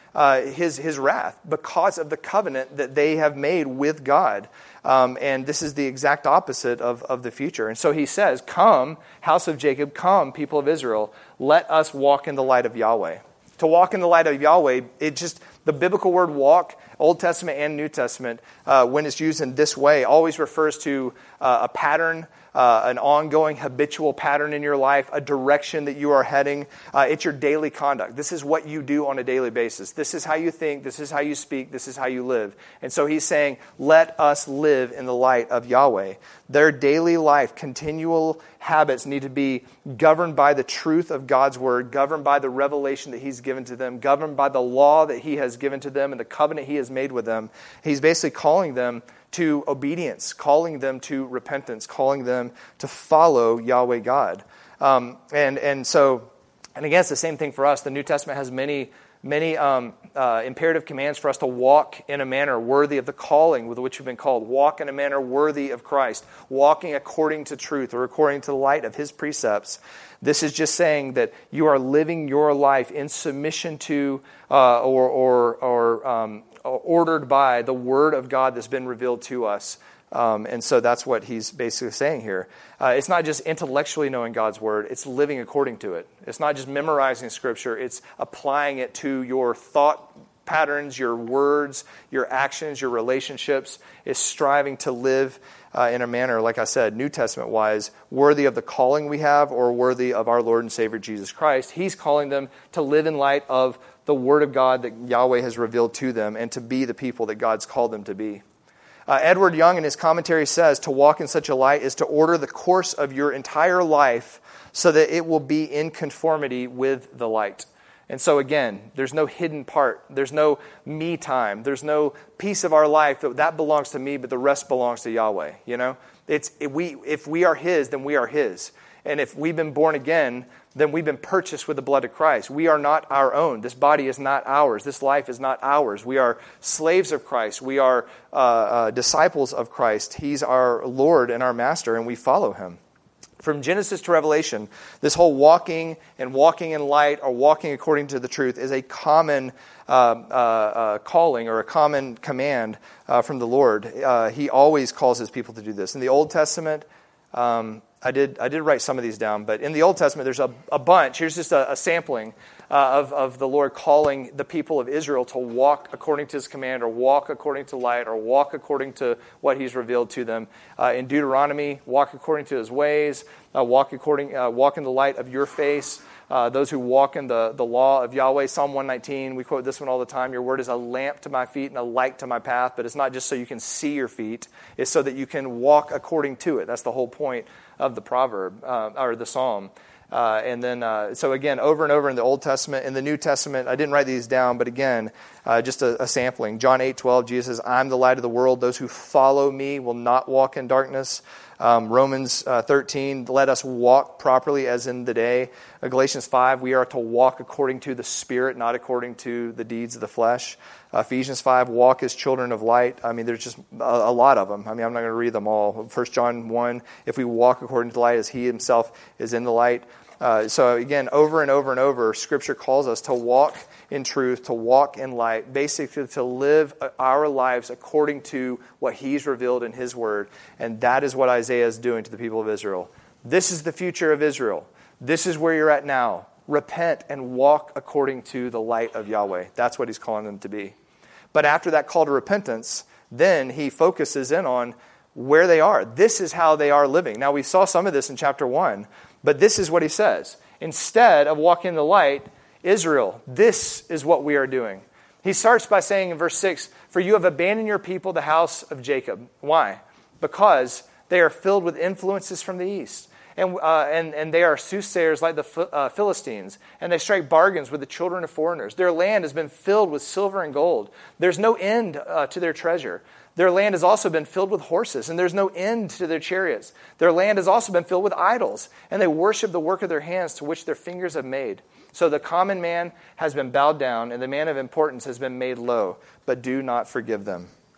Speaker 1: uh, his, his wrath because of the covenant that they have made with God. Um, and this is the exact opposite of, of the future. And so he says, come, house of Jacob, come, people of Israel, let us walk in the light of Yahweh. To walk in the light of Yahweh, it just, the biblical word walk, Old Testament and New Testament, uh, when it's used in this way, always refers to uh, a pattern, uh, an ongoing habitual pattern in your life, a direction that you are heading. Uh, it's your daily conduct. This is what you do on a daily basis. This is how you think. This is how you speak. This is how you live. And so he's saying, let us live in the light of Yahweh. Their daily life, continual habits need to be governed by the truth of God's word, governed by the revelation that he's given to them, governed by the law that he has given to them and the covenant he has made with them. He's basically calling them to obedience, calling them to repentance, calling them to follow Yahweh God. Um, and, and so, and again, it's the same thing for us. The New Testament has many Many um, uh, imperative commands for us to walk in a manner worthy of the calling with which we've been called. Walk in a manner worthy of Christ. Walking according to truth or according to the light of his precepts. This is just saying that you are living your life in submission to uh, or, or, or um, ordered by the word of God that's been revealed to us. Um, and so that's what he's basically saying here. Uh, it's not just intellectually knowing God's word, it's living according to it. It's not just memorizing Scripture, it's applying it to your thought patterns, your words, your actions, your relationships. It's striving to live uh, in a manner, like I said, New Testament-wise, worthy of the calling we have or worthy of our Lord and Savior Jesus Christ. He's calling them to live in light of the word of God that Yahweh has revealed to them and to be the people that God's called them to be. Uh, Edward Young in his commentary says, to walk in such a light is to order the course of your entire life so that it will be in conformity with the light. And so again, there's no hidden part. There's no me time. There's no piece of our life that, that belongs to me, but the rest belongs to Yahweh. You know, it's if we if we are his, then we are his. And if we've been born again, then we've been purchased with the blood of Christ. We are not our own. This body is not ours. This life is not ours. We are slaves of Christ. We are uh, uh, disciples of Christ. He's our Lord and our Master, and we follow him. From Genesis to Revelation, this whole walking and walking in light or walking according to the truth is a common uh, uh, uh, calling or a common command uh, from the Lord. Uh, he always calls his people to do this. In the Old Testament, um, I did I did write some of these down, but in the Old Testament, there's a, a bunch. Here's just a, a sampling uh, of, of the Lord calling the people of Israel to walk according to his command or walk according to light or walk according to what he's revealed to them. Uh, in Deuteronomy, walk according to his ways, uh, walk according uh, walk in the light of your face. Uh, those who walk in the, the law of Yahweh, Psalm one nineteen, we quote this one all the time. Your word is a lamp to my feet and a light to my path. But it's not just so you can see your feet. It's so that you can walk according to it. That's the whole point of the proverb, uh, or the psalm. Uh, and then, uh, so again, over and over in the Old Testament, in the New Testament, I didn't write these down, but again, uh, just a, a sampling. John eight twelve, Jesus says, I'm the light of the world. Those who follow me will not walk in darkness. Um, Romans uh, thirteen, let us walk properly as in the day. Uh, Galatians five, we are to walk according to the Spirit, not according to the deeds of the flesh. Uh, Ephesians five, walk as children of light. I mean, there's just a, a lot of them. I mean, I'm not going to read them all. First John one, if we walk according to the light as he himself is in the light. Uh, so again, over and over and over, Scripture calls us to walk in truth, to walk in light, basically to live our lives according to what he's revealed in his word. And that is what Isaiah is doing to the people of Israel. This is the future of Israel. This is where you're at now. Repent and walk according to the light of Yahweh. That's what he's calling them to be. But after that call to repentance, then he focuses in on where they are. This is how they are living. Now, we saw some of this in chapter one, but this is what he says. Instead of walking in the light, Israel, this is what we are doing. He starts by saying in verse six, for you have abandoned your people, the house of Jacob. Why? Because they are filled with influences from the east. And, uh, and, and they are soothsayers like the uh, Philistines. And they strike bargains with the children of foreigners. Their land has been filled with silver and gold. There's no end uh, to their treasure. Their land has also been filled with horses, and there's no end to their chariots. Their land has also been filled with idols, and they worship the work of their hands to which their fingers have made. So the common man has been bowed down, and the man of importance has been made low, but do not forgive them.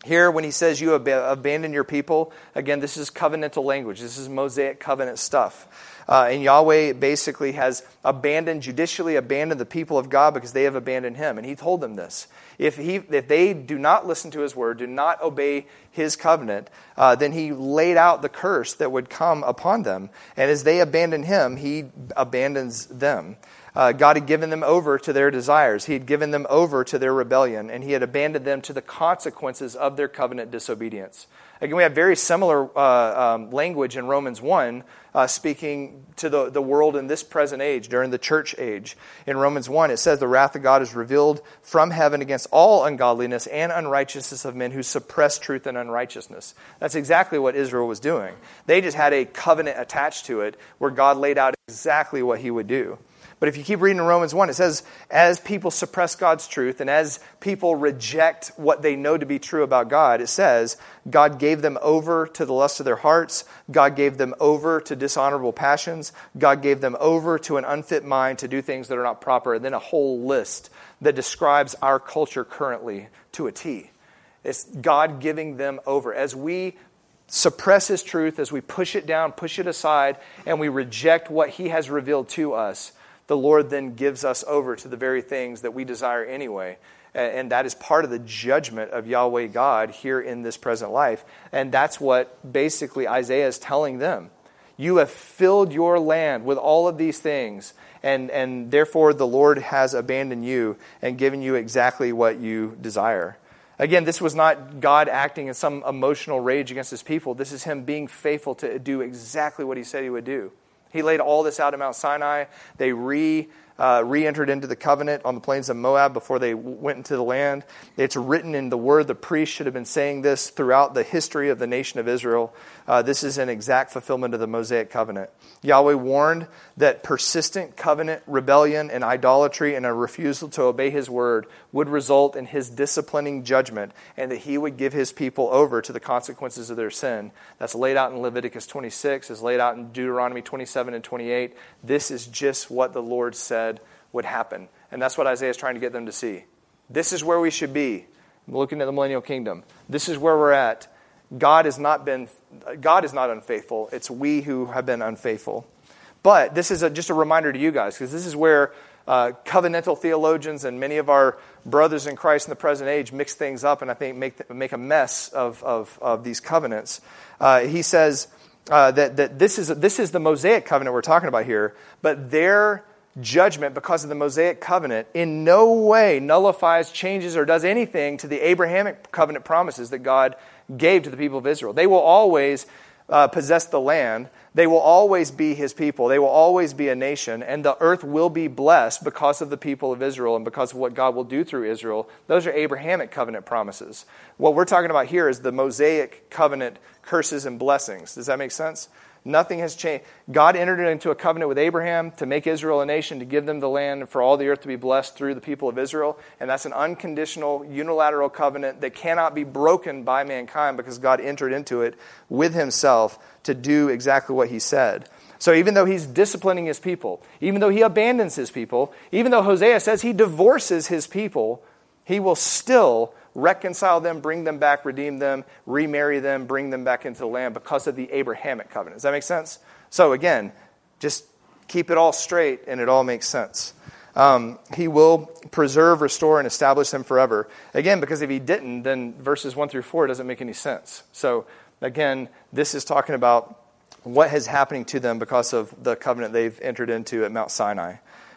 Speaker 1: Here, when he says you ab- abandon your people, again, this is covenantal language. This is Mosaic covenant stuff. Uh, and Yahweh basically has abandoned, judicially abandoned the people of God because they have abandoned him. And he told them this. If he, if they do not listen to his word, do not obey his covenant, uh, then he laid out the curse that would come upon them. And as they abandon him, he abandons them. Uh, God had given them over to their desires. He had given them over to their rebellion, and he had abandoned them to the consequences of their covenant disobedience. Again, we have very similar uh, um, language in Romans one, uh, speaking to the, the world in this present age, during the church age. In Romans one, it says, the wrath of God is revealed from heaven against all ungodliness and unrighteousness of men who suppress truth and unrighteousness. That's exactly what Israel was doing. They just had a covenant attached to it where God laid out exactly what he would do. But if you keep reading in Romans one, it says, as people suppress God's truth and as people reject what they know to be true about God, it says, God gave them over to the lust of their hearts. God gave them over to dishonorable passions. God gave them over to an unfit mind to do things that are not proper. And then a whole list that describes our culture currently to a T. It's God giving them over. As we suppress his truth, as we push it down, push it aside, and we reject what he has revealed to us, the Lord then gives us over to the very things that we desire anyway. And that is part of the judgment of Yahweh God here in this present life. And that's what basically Isaiah is telling them. You have filled your land with all of these things, and, and therefore the Lord has abandoned you and given you exactly what you desire. Again, this was not God acting in some emotional rage against his people. This is him being faithful to do exactly what he said he would do. He laid all this out at Mount Sinai. They re, uh, re-entered into the covenant on the plains of Moab before they went into the land. It's written in the word. The priest should have been saying this throughout the history of the nation of Israel. Uh, this is an exact fulfillment of the Mosaic covenant. Yahweh warned that persistent covenant rebellion and idolatry and a refusal to obey his word would result in his disciplining judgment, and that he would give his people over to the consequences of their sin. That's laid out in Leviticus twenty-six, is laid out in Deuteronomy twenty-seven and twenty-eight. This is just what the Lord said would happen. And that's what Isaiah is trying to get them to see. This is where we should be, looking at the millennial kingdom. This is where we're at. God has not been, God is not unfaithful. It's we who have been unfaithful. But this is a, just a reminder to you guys, because this is where uh, covenantal theologians and many of our brothers in Christ in the present age mix things up and I think make make a mess of of, of these covenants. Uh, he says uh, that that this is this is the Mosaic covenant we're talking about here, but their judgment because of the Mosaic covenant in no way nullifies, changes, or does anything to the Abrahamic covenant promises that God gave to the people of Israel. They will always uh, possess the land. They will always be his people. They will always be a nation, and the earth will be blessed because of the people of Israel and because of what God will do through Israel. Those are Abrahamic covenant promises. What we're talking about here is the Mosaic covenant curses and blessings. Does that make sense? Nothing has changed. God entered into a covenant with Abraham to make Israel a nation, to give them the land, and for all the earth to be blessed through the people of Israel. And that's an unconditional, unilateral covenant that cannot be broken by mankind because God entered into it with himself to do exactly what he said. So even though he's disciplining his people, even though he abandons his people, even though Hosea says he divorces his people, he will still reconcile them, bring them back, redeem them, remarry them, bring them back into the land because of the Abrahamic covenant. Does that make sense? So again, just keep it all straight and it all makes sense. Um, he will preserve, restore, and establish them forever. Again, because if he didn't, then verses one through four doesn't make any sense. So again, this is talking about what is happening to them because of the covenant they've entered into at Mount Sinai.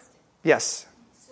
Speaker 1: Yes?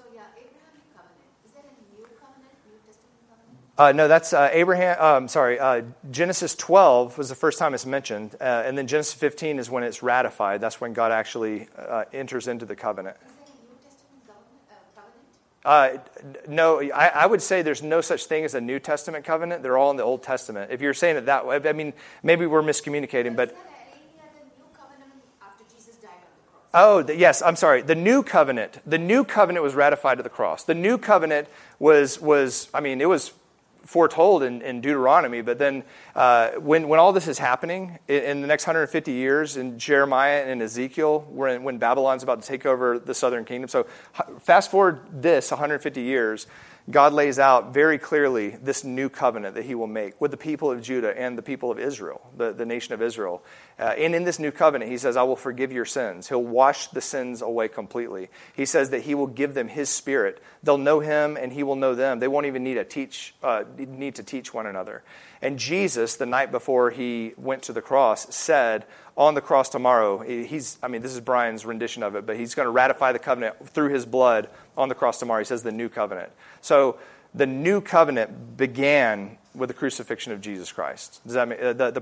Speaker 1: Uh, no, that's uh, Abraham. Um, sorry, uh, Genesis twelve was the first time it's mentioned, uh, and then Genesis fifteen is when it's ratified. That's when God actually uh, enters into the covenant.
Speaker 6: Is that a New Testament covenant?
Speaker 1: Uh, no, I, I would say there's no such thing as a New Testament covenant. They're all in the Old Testament. If you're saying it that way, I mean, maybe we're miscommunicating, but.
Speaker 6: Is there any other new covenant after Jesus died on the cross?
Speaker 1: Oh, the, yes, I'm sorry. The new covenant. The new covenant was ratified at the cross. The new covenant was was. I mean, it was foretold in, in Deuteronomy, but then uh, when when all this is happening in, in the next one hundred fifty years in Jeremiah and Ezekiel, when, when Babylon's about to take over the southern kingdom. So fast forward this one hundred fifty years, God lays out very clearly this new covenant that he will make with the people of Judah and the people of Israel, the, the nation of Israel. Uh, and in this new covenant, he says, I will forgive your sins. He'll wash the sins away completely. He says that he will give them his spirit. They'll know him and he will know them. They won't even need to teach, uh, need to teach one another. And Jesus, the night before he went to the cross, said, on the cross tomorrow, he's, I mean, this is Brian's rendition of it, but he's going to ratify the covenant through his blood on the cross tomorrow. He says the new covenant. So the new covenant began with the crucifixion of Jesus Christ. Does that mean, uh, the, the,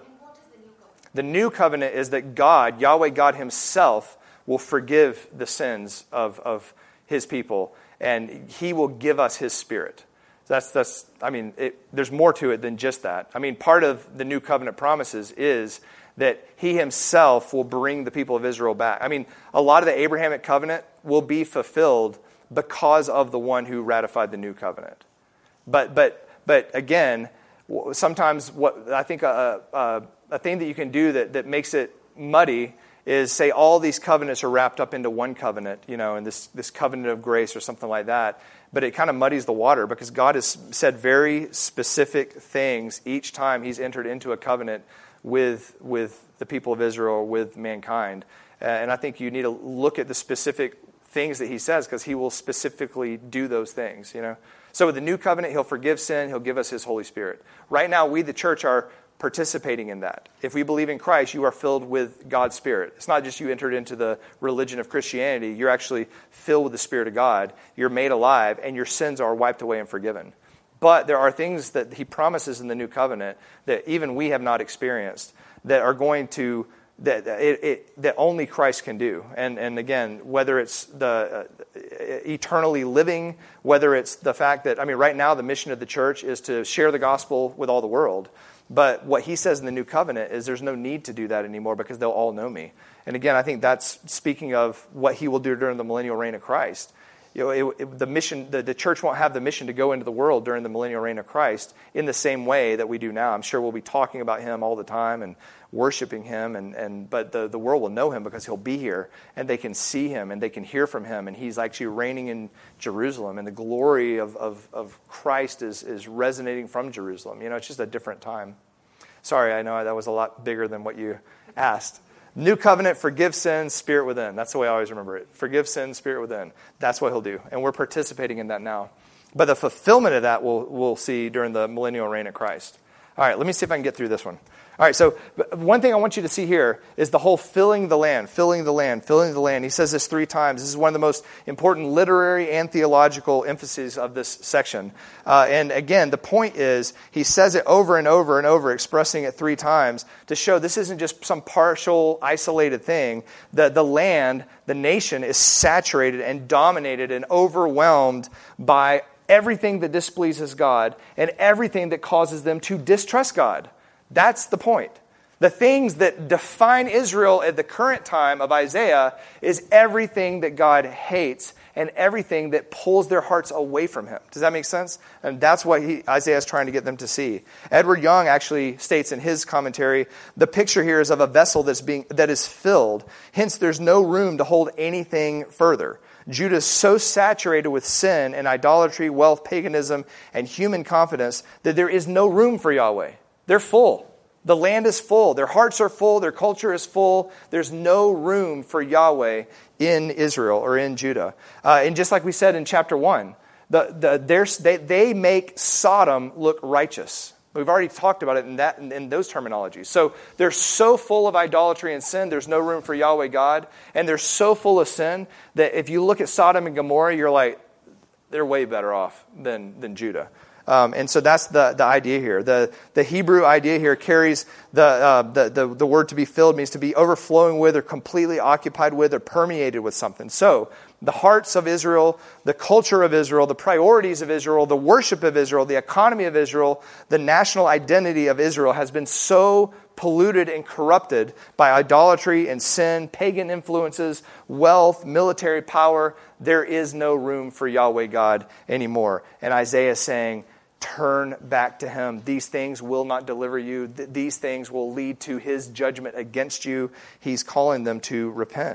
Speaker 1: the new covenant is that God, Yahweh God himself, will forgive the sins of, of his people, and he will give us his spirit. That's, that's. I mean, it, there's more to it than just that. I mean, part of the new covenant promises is that he himself will bring the people of Israel back. I mean, a lot of the Abrahamic covenant will be fulfilled because of the one who ratified the new covenant. But but but again, sometimes what I think a, a, a thing that you can do that, that makes it muddy is say all these covenants are wrapped up into one covenant, you know, and this, this covenant of grace or something like that. But it kind of muddies the water because God has said very specific things each time he's entered into a covenant with with the people of Israel, with mankind. Uh, and I think you need to look at the specific things that he says because he will specifically do those things, you know. So with the new covenant, he'll forgive sin, he'll give us his Holy Spirit. Right now, we, the church, are participating in that. If we believe in Christ, you are filled with God's Spirit. It's not just you entered into the religion of Christianity. You're actually filled with the Spirit of God. You're made alive, and your sins are wiped away and forgiven. But there are things that he promises in the new covenant that even we have not experienced that are going to, that it, it, that only Christ can do. And and again, whether it's the uh, eternally living, whether it's the fact that, I mean, right now the mission of the church is to share the gospel with all the world. But what he says in the new covenant is there's no need to do that anymore because they'll all know me. And again, I think that's speaking of what he will do during the millennial reign of Christ. You know, it, it, the mission, the, the church won't have the mission to go into the world during the millennial reign of Christ in the same way that we do now. I'm sure we'll be talking about him all the time and worshiping him, and, and but the, the world will know him because he'll be here, and they can see him, and they can hear from him, and he's actually reigning in Jerusalem, and the glory of, of, of Christ is, is resonating from Jerusalem. You know, it's just a different time. Sorry, I know that was a lot bigger than what you asked. New covenant, forgive sins, spirit within. That's the way I always remember it. Forgive sins, spirit within. That's what he'll do. And we're participating in that now. But the fulfillment of that we'll, we'll see during the millennial reign of Christ. All right, let me see if I can get through this one. All right, so one thing I want you to see here is the whole filling the land, filling the land, filling the land. He says this three times. This is one of the most important literary and theological emphases of this section. Uh, and again, the point is he says it over and over and over, expressing it three times to show this isn't just some partial, isolated thing. The, the land, the nation is saturated and dominated and overwhelmed by everything that displeases God and everything that causes them to distrust God. That's the point. The things that define Israel at the current time of Isaiah is everything that God hates and everything that pulls their hearts away from him. Does that make sense? And that's what he, Isaiah is trying to get them to see. Edward Young actually states in his commentary, the picture here is of a vessel that's being that is filled. Hence, there's no room to hold anything further. Judah is so saturated with sin and idolatry, wealth, paganism, and human confidence that there is no room for Yahweh. They're full. The land is full. Their hearts are full. Their culture is full. There's no room for Yahweh in Israel or in Judah. Uh, and just like we said in chapter one, the, the, they, they make Sodom look righteous. We've already talked about it in that in, in those terminologies. So they're so full of idolatry and sin, there's no room for Yahweh God. And they're so full of sin that if you look at Sodom and Gomorrah, you're like, they're way better off than, than Judah. Um, and so that's the, the idea here. The the Hebrew idea here carries the, uh, the the the word to be filled means to be overflowing with or completely occupied with or permeated with something. So the hearts of Israel, the culture of Israel, the priorities of Israel, the worship of Israel, the economy of Israel, the national identity of Israel has been so polluted and corrupted by idolatry and sin, pagan influences, wealth, military power. There is no room for Yahweh God anymore. And Isaiah is saying, turn back to him. These things will not deliver you. These things will lead to his judgment against you. He's calling them to repent.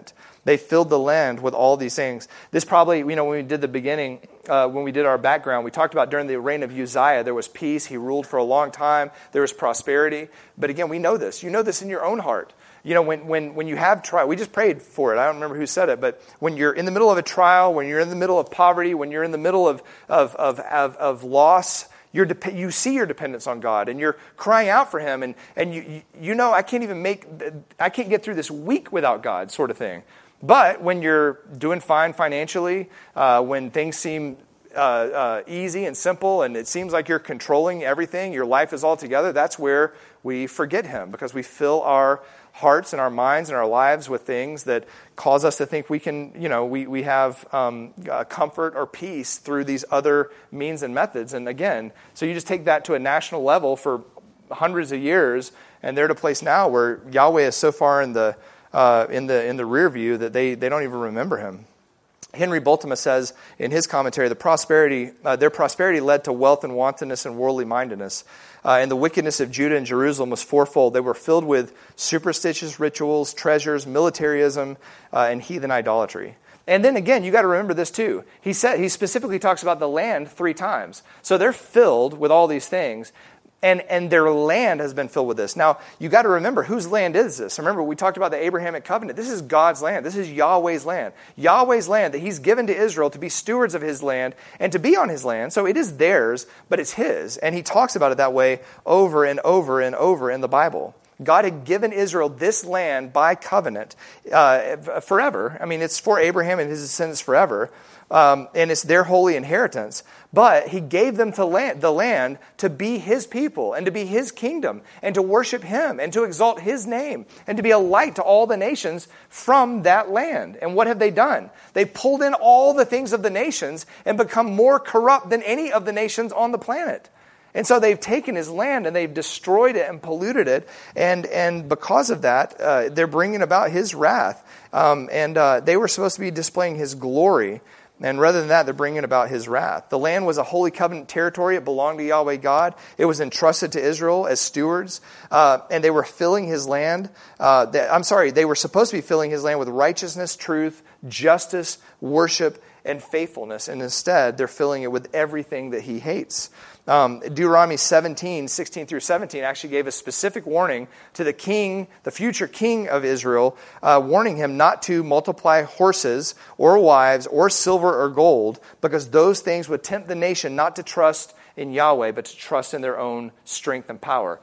Speaker 1: They filled the land with all these things. This probably, you know, when we did the beginning, uh, when we did our background, we talked about during the reign of Uzziah, there was peace. He ruled for a long time. There was prosperity. But again, we know this. You know this in your own heart. You know, when, when, when you have trial, we just prayed for it. I don't remember who said it, but when you're in the middle of a trial, when you're in the middle of poverty, when you're in the middle of, of, of, of, of loss, you're dep- you see your dependence on God, and you're crying out for Him, and, and you, you, you know, I can't even make, I can't get through this week without God, sort of thing. But when you're doing fine financially, uh, when things seem uh, uh, easy and simple, and it seems like you're controlling everything, your life is all together, that's where we forget Him, because we fill our hearts and our minds and our lives with things that cause us to think we can, you know, we, we have um, uh, comfort or peace through these other means and methods. And again, so you just take that to a national level for hundreds of years, and they're at a place now where Yahweh is so far in the uh, in the in the rear view that they, they don't even remember Him. Henry Bultema says in his commentary, the prosperity, uh, their prosperity led to wealth and wantonness and worldly mindedness. Uh, and the wickedness of Judah and Jerusalem was fourfold. They were filled with superstitious rituals, treasures, militarism, uh, and heathen idolatry. And then again, you got to remember this too. He said he specifically talks about the land three times. So they're filled with all these things. And and their land has been filled with this. Now, you got to remember, whose land is this? Remember, we talked about the Abrahamic covenant. This is God's land. This is Yahweh's land. Yahweh's land that He's given to Israel to be stewards of His land and to be on His land. So it is theirs, but it's His. And He talks about it that way over and over and over in the Bible. God had given Israel this land by covenant uh, forever. I mean, it's for Abraham and his descendants forever. Um, and it's their holy inheritance. But He gave them to land, the land to be His people and to be His kingdom and to worship Him and to exalt His name and to be a light to all the nations from that land. And what have they done? They pulled in all the things of the nations and become more corrupt than any of the nations on the planet. And so they've taken His land and they've destroyed it and polluted it. And, and because of that, uh, they're bringing about His wrath. Um, and uh, they were supposed to be displaying His glory. And rather than that, they're bringing about His wrath. The land was a holy covenant territory. It belonged to Yahweh God. It was entrusted to Israel as stewards. Uh, and they were filling His land. Uh, they, I'm sorry, they were supposed to be filling His land with righteousness, truth, justice, worship, and faithfulness. And instead, they're filling it with everything that He hates. Um, Deuteronomy seventeen, sixteen through seventeen actually gave a specific warning to the king, the future king of Israel, uh, warning him not to multiply horses or wives or silver or gold, because those things would tempt the nation not to trust in Yahweh, but to trust in their own strength and power.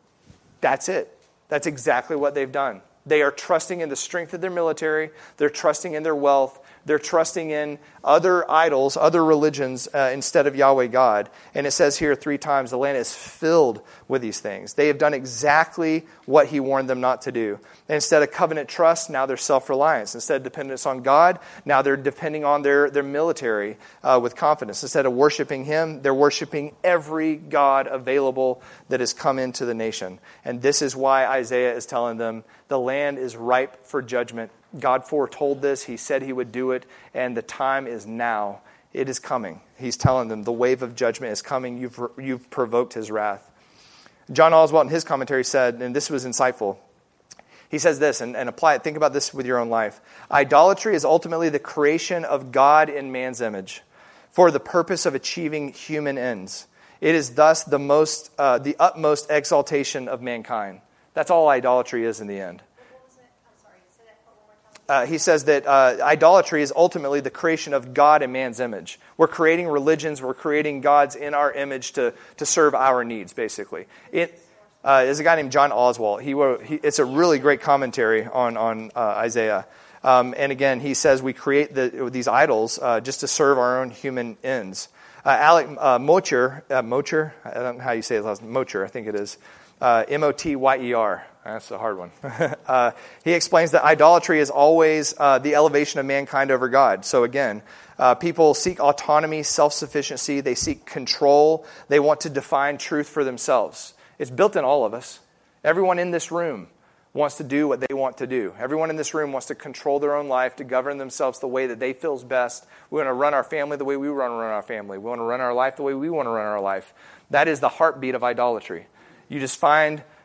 Speaker 1: That's it. That's exactly what they've done. They are trusting in the strength of their military. They're trusting in their wealth. They're trusting in other idols, other religions, uh, instead of Yahweh God. And it says here three times, the land is filled with these things. They have done exactly what He warned them not to do. And instead of covenant trust, now they're self-reliance. Instead of dependence on God, now they're depending on their, their military uh, with confidence. Instead of worshiping Him, they're worshiping every god available that has come into the nation. And this is why Isaiah is telling them the land is ripe for judgment. God foretold this. He said He would do it, and the time is now. It is coming. He's telling them the wave of judgment is coming. You've you've provoked His wrath. John Oswalt in his commentary said, and this was insightful, he says this, and, and apply it. Think about this with your own life. Idolatry is ultimately the creation of God in man's image for the purpose of achieving human ends. It is thus the most, uh, the utmost exaltation of mankind. That's all idolatry is in the end. Uh, he says that uh, idolatry is ultimately the creation of God in man's image. We're creating religions, we're creating gods in our image to, to serve our needs, basically. It, uh, there's a guy named John Oswalt. He wrote, he, it's a really great commentary on, on uh, Isaiah. Um, and again, he says we create the, these idols uh, just to serve our own human ends. Uh, Alec uh, Mocher, uh, Mocher, I don't know how you say it, Mocher, I think it is, uh, M O T Y E R. That's a hard one. uh, he explains that idolatry is always uh, the elevation of mankind over God. So again, uh, people seek autonomy, self-sufficiency. They seek control. They want to define truth for themselves. It's built in all of us. Everyone in this room wants to do what they want to do. Everyone in this room wants to control their own life, to govern themselves the way that they feel is best. We want to run our family the way we want to run our family. We want to run our life the way we want to run our life. That is the heartbeat of idolatry. You just find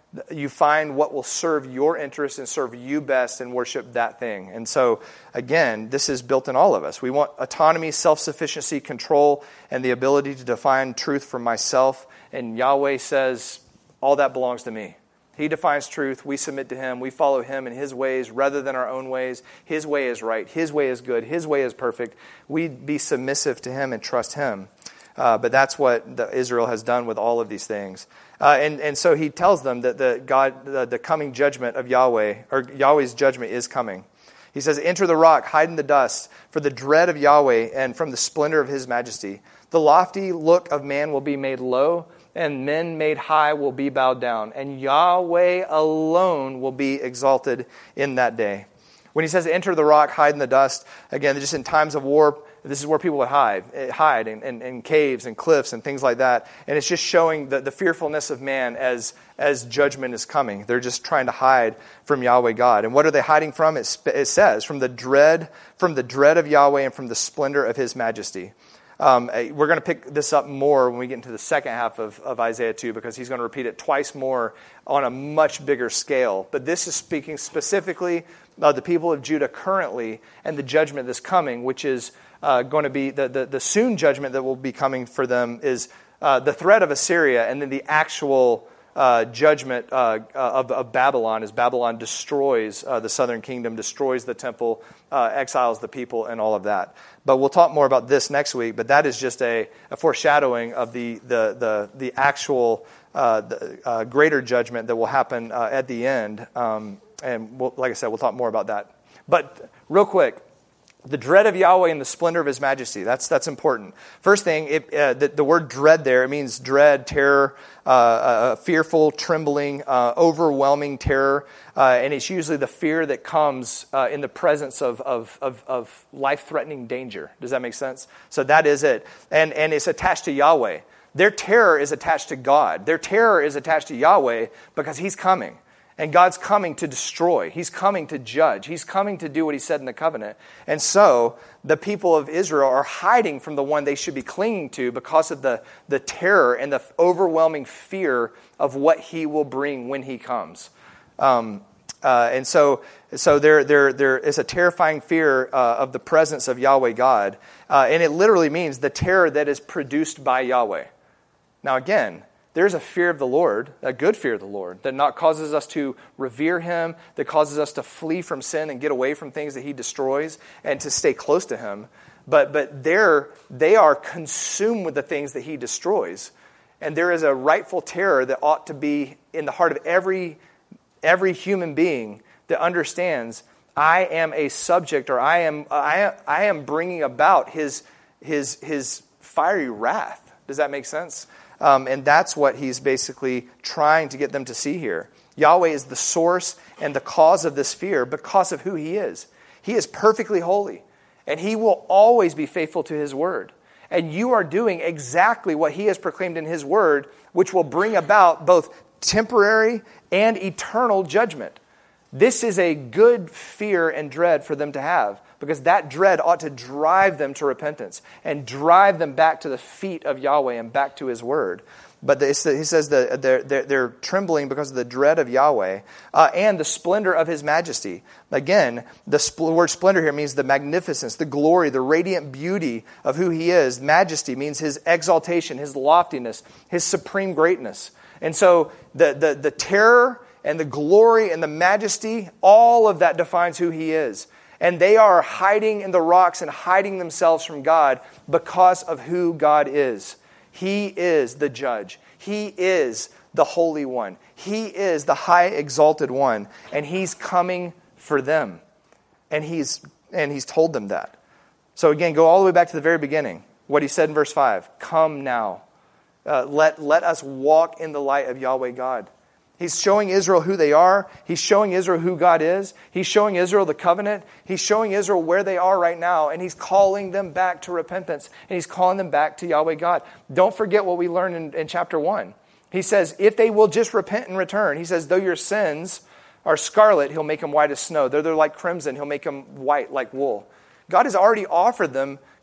Speaker 1: you find what will serve your interests and serve you best and worship that thing. And so, again, this is built in all of us. We want autonomy, self-sufficiency, control, and the ability to define truth for myself. And Yahweh says, all that belongs to me. He defines truth. We submit to Him. We follow Him in His ways rather than our own ways. His way is right. His way is good. His way is perfect. We be submissive to Him and trust Him. Uh, but that's what the, Israel has done with all of these things. Uh, and, and so he tells them that the God, the, the coming judgment of Yahweh, or Yahweh's judgment is coming. He says, enter the rock, hide in the dust, for the dread of Yahweh and from the splendor of His majesty. The lofty look of man will be made low, and men made high will be bowed down. And Yahweh alone will be exalted in that day. When he says, enter the rock, hide in the dust, again, just in times of war, this is where people would hide, hide in, in, in caves and cliffs and things like that. And it's just showing the, the fearfulness of man as, as judgment is coming. They're just trying to hide from Yahweh God. And what are they hiding from? It, it says, from the dread, from the dread of Yahweh and from the splendor of His majesty. Um, we're going to pick this up more when we get into the second half of, of Isaiah two, because he's going to repeat it twice more on a much bigger scale. But this is speaking specifically of the people of Judah currently and the judgment that's coming, which is uh, going to be the, the, the soon judgment that will be coming for them is uh, the threat of Assyria, and then the actual uh, judgment uh, of, of Babylon as Babylon destroys uh, the southern kingdom, destroys the temple, uh, exiles the people, and all of that. But we'll talk more about this next week. But that is just a, a foreshadowing of the the the, the actual uh, the, uh, greater judgment that will happen uh, at the end. Um, and we'll, like I said, we'll talk more about that. But real quick, the dread of Yahweh and the splendor of His majesty. That's that's important. First thing, it, uh, the, the word dread there, it means dread, terror, uh, uh, fearful, trembling, uh, overwhelming terror. Uh, and it's usually the fear that comes uh, in the presence of, of, of, of life-threatening danger. Does that make sense? So that is it. And, and it's attached to Yahweh. Their terror is attached to God. Their terror is attached to Yahweh because He's coming. And God's coming to destroy. He's coming to judge. He's coming to do what He said in the covenant. And so the people of Israel are hiding from the one they should be clinging to because of the, the terror and the overwhelming fear of what He will bring when He comes. Um, uh, and so so there, there, there is a terrifying fear uh, of the presence of Yahweh God. Uh, and it literally means the terror that is produced by Yahweh. Now again, there's a fear of the Lord, a good fear of the Lord, that not causes us to revere Him, that causes us to flee from sin and get away from things that He destroys and to stay close to Him. But but they're, they are consumed with the things that He destroys. And there is a rightful terror that ought to be in the heart of every, every human being that understands, I am a subject, or I am I, I am bringing about His, his, his fiery wrath. Does that make sense? Um, and that's what He's basically trying to get them to see here. Yahweh is the source and the cause of this fear because of who He is. He is perfectly holy, and He will always be faithful to His word. And you are doing exactly what He has proclaimed in His word, which will bring about both temporary and eternal judgment. This is a good fear and dread for them to have, because that dread ought to drive them to repentance and drive them back to the feet of Yahweh and back to His word. But the, he says that they're, they're, they're trembling because of the dread of Yahweh uh, and the splendor of His majesty. Again, the spl- word splendor here means the magnificence, the glory, the radiant beauty of who He is. Majesty means His exaltation, His loftiness, His supreme greatness. And so the, the, the terror and the glory and the majesty, all of that defines who He is. And they are hiding in the rocks and hiding themselves from God because of who God is. He is the judge. He is the Holy One. He is the high exalted one. And He's coming for them. And He's and He's told them that. So again, go all the way back to the very beginning. What He said in verse five. Come now. Uh, let, let us walk in the light of Yahweh God. He's showing Israel who they are. He's showing Israel who God is. He's showing Israel the covenant. He's showing Israel where they are right now. And He's calling them back to repentance. And He's calling them back to Yahweh God. Don't forget what we learned in, in chapter one. He says, if they will just repent and return, He says, though your sins are scarlet, He'll make them white as snow. Though they're like crimson, He'll make them white like wool. God has already offered them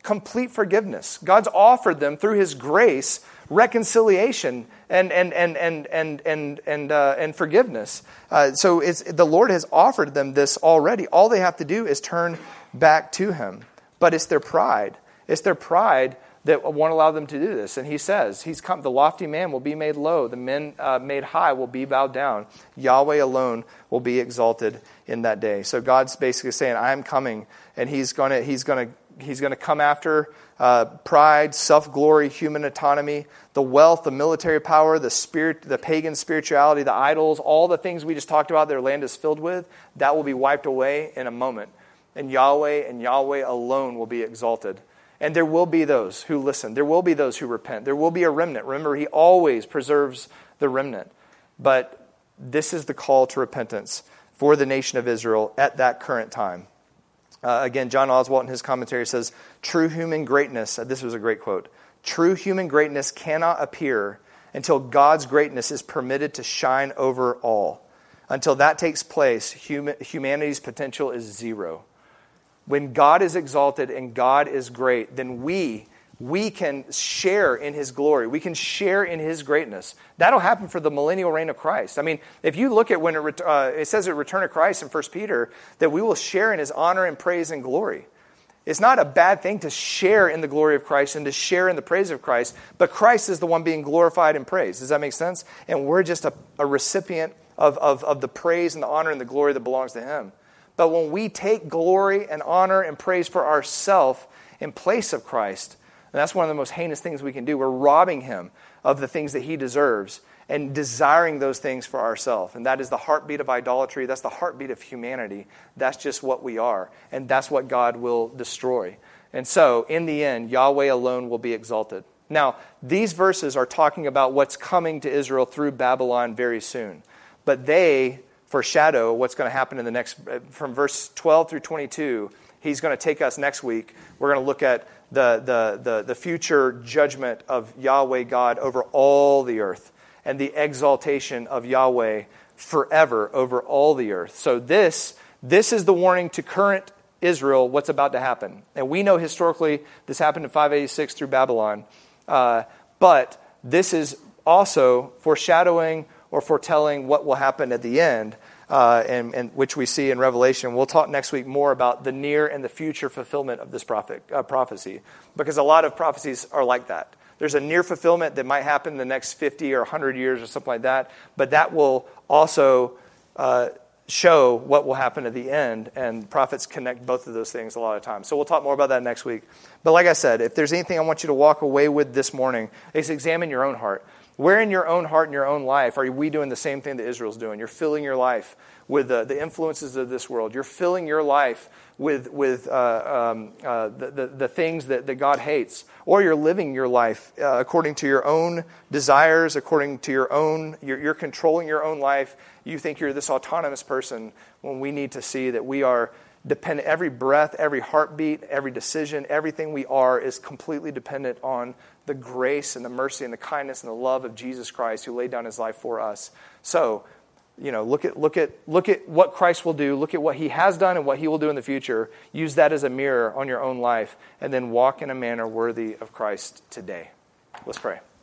Speaker 1: complete forgiveness. God's offered them through his grace reconciliation and and and and and and and, uh, and forgiveness. Uh, so it's the Lord has offered them this already. All they have to do is turn back to him. But it's their pride. It's their pride that won't allow them to do this. And he says, he's come, the lofty man will be made low. The men uh, made high will be bowed down. Yahweh alone will be exalted in that day. So God's basically saying, I'm coming, and he's going to he's going to he's going to come after uh, pride, self-glory, human autonomy, the wealth, the military power, the spirit, the pagan spirituality, the idols, all the things we just talked about their land is filled with. That will be wiped away in a moment. And Yahweh and Yahweh alone will be exalted. And there will be those who listen. There will be those who repent. There will be a remnant. Remember, he always preserves the remnant. But this is the call to repentance for the nation of Israel at that current time. Uh, again, John Oswalt in his commentary says, true human greatness, uh, this was a great quote, true human greatness cannot appear until God's greatness is permitted to shine over all. Until that takes place, human, humanity's potential is zero. When God is exalted and God is great, then we, we can share in his glory. We can share in his greatness. That'll happen for the millennial reign of Christ. I mean, if you look at when it, uh, it says at return of Christ in First Peter, that we will share in his honor and praise and glory. It's not a bad thing to share in the glory of Christ and to share in the praise of Christ, but Christ is the one being glorified and praised. Does that make sense? And we're just a, a recipient of, of, of the praise and the honor and the glory that belongs to him. But when we take glory and honor and praise for ourselves in place of Christ, and that's one of the most heinous things we can do, we're robbing him of the things that he deserves and desiring those things for ourselves. And that is the heartbeat of idolatry. That's the heartbeat of humanity. That's just what we are. And that's what God will destroy. And so, in the end, Yahweh alone will be exalted. Now, these verses are talking about what's coming to Israel through Babylon very soon. But they foreshadow what's going to happen in the next, from verse twelve through twenty-two, he's going to take us next week. We're going to look at the, the, the, the future judgment of Yahweh God over all the earth and the exaltation of Yahweh forever over all the earth. So this, this is the warning to current Israel, what's about to happen. And we know historically this happened in five eighty-six through Babylon. Uh, but this is also foreshadowing or foretelling what will happen at the end, uh, and, and which we see in Revelation. We'll talk next week more about the near and the future fulfillment of this prophet, uh, prophecy, because a lot of prophecies are like that. There's a near fulfillment that might happen in the next fifty or one hundred years or something like that, but that will also uh, show what will happen at the end, and prophets connect both of those things a lot of times. So we'll talk more about that next week. But like I said, if there's anything I want you to walk away with this morning, is examine your own heart. Where in your own heart and your own life are we doing the same thing that Israel's doing? You're filling your life with the, the influences of this world. You're filling your life with with uh, um, uh, the, the, the things that, that God hates. Or you're living your life uh, according to your own desires, according to your own, you're, you're controlling your own life. You think you're this autonomous person when we need to see that we are dependent. Every breath, every heartbeat, every decision, everything we are is completely dependent on the grace and the mercy and the kindness and the love of Jesus Christ, who laid down his life for us. So, you know, look at look at look at what Christ will do, look at what he has done and what he will do in the future. Use that as a mirror on your own life, and then walk in a manner worthy of Christ today. Let's pray.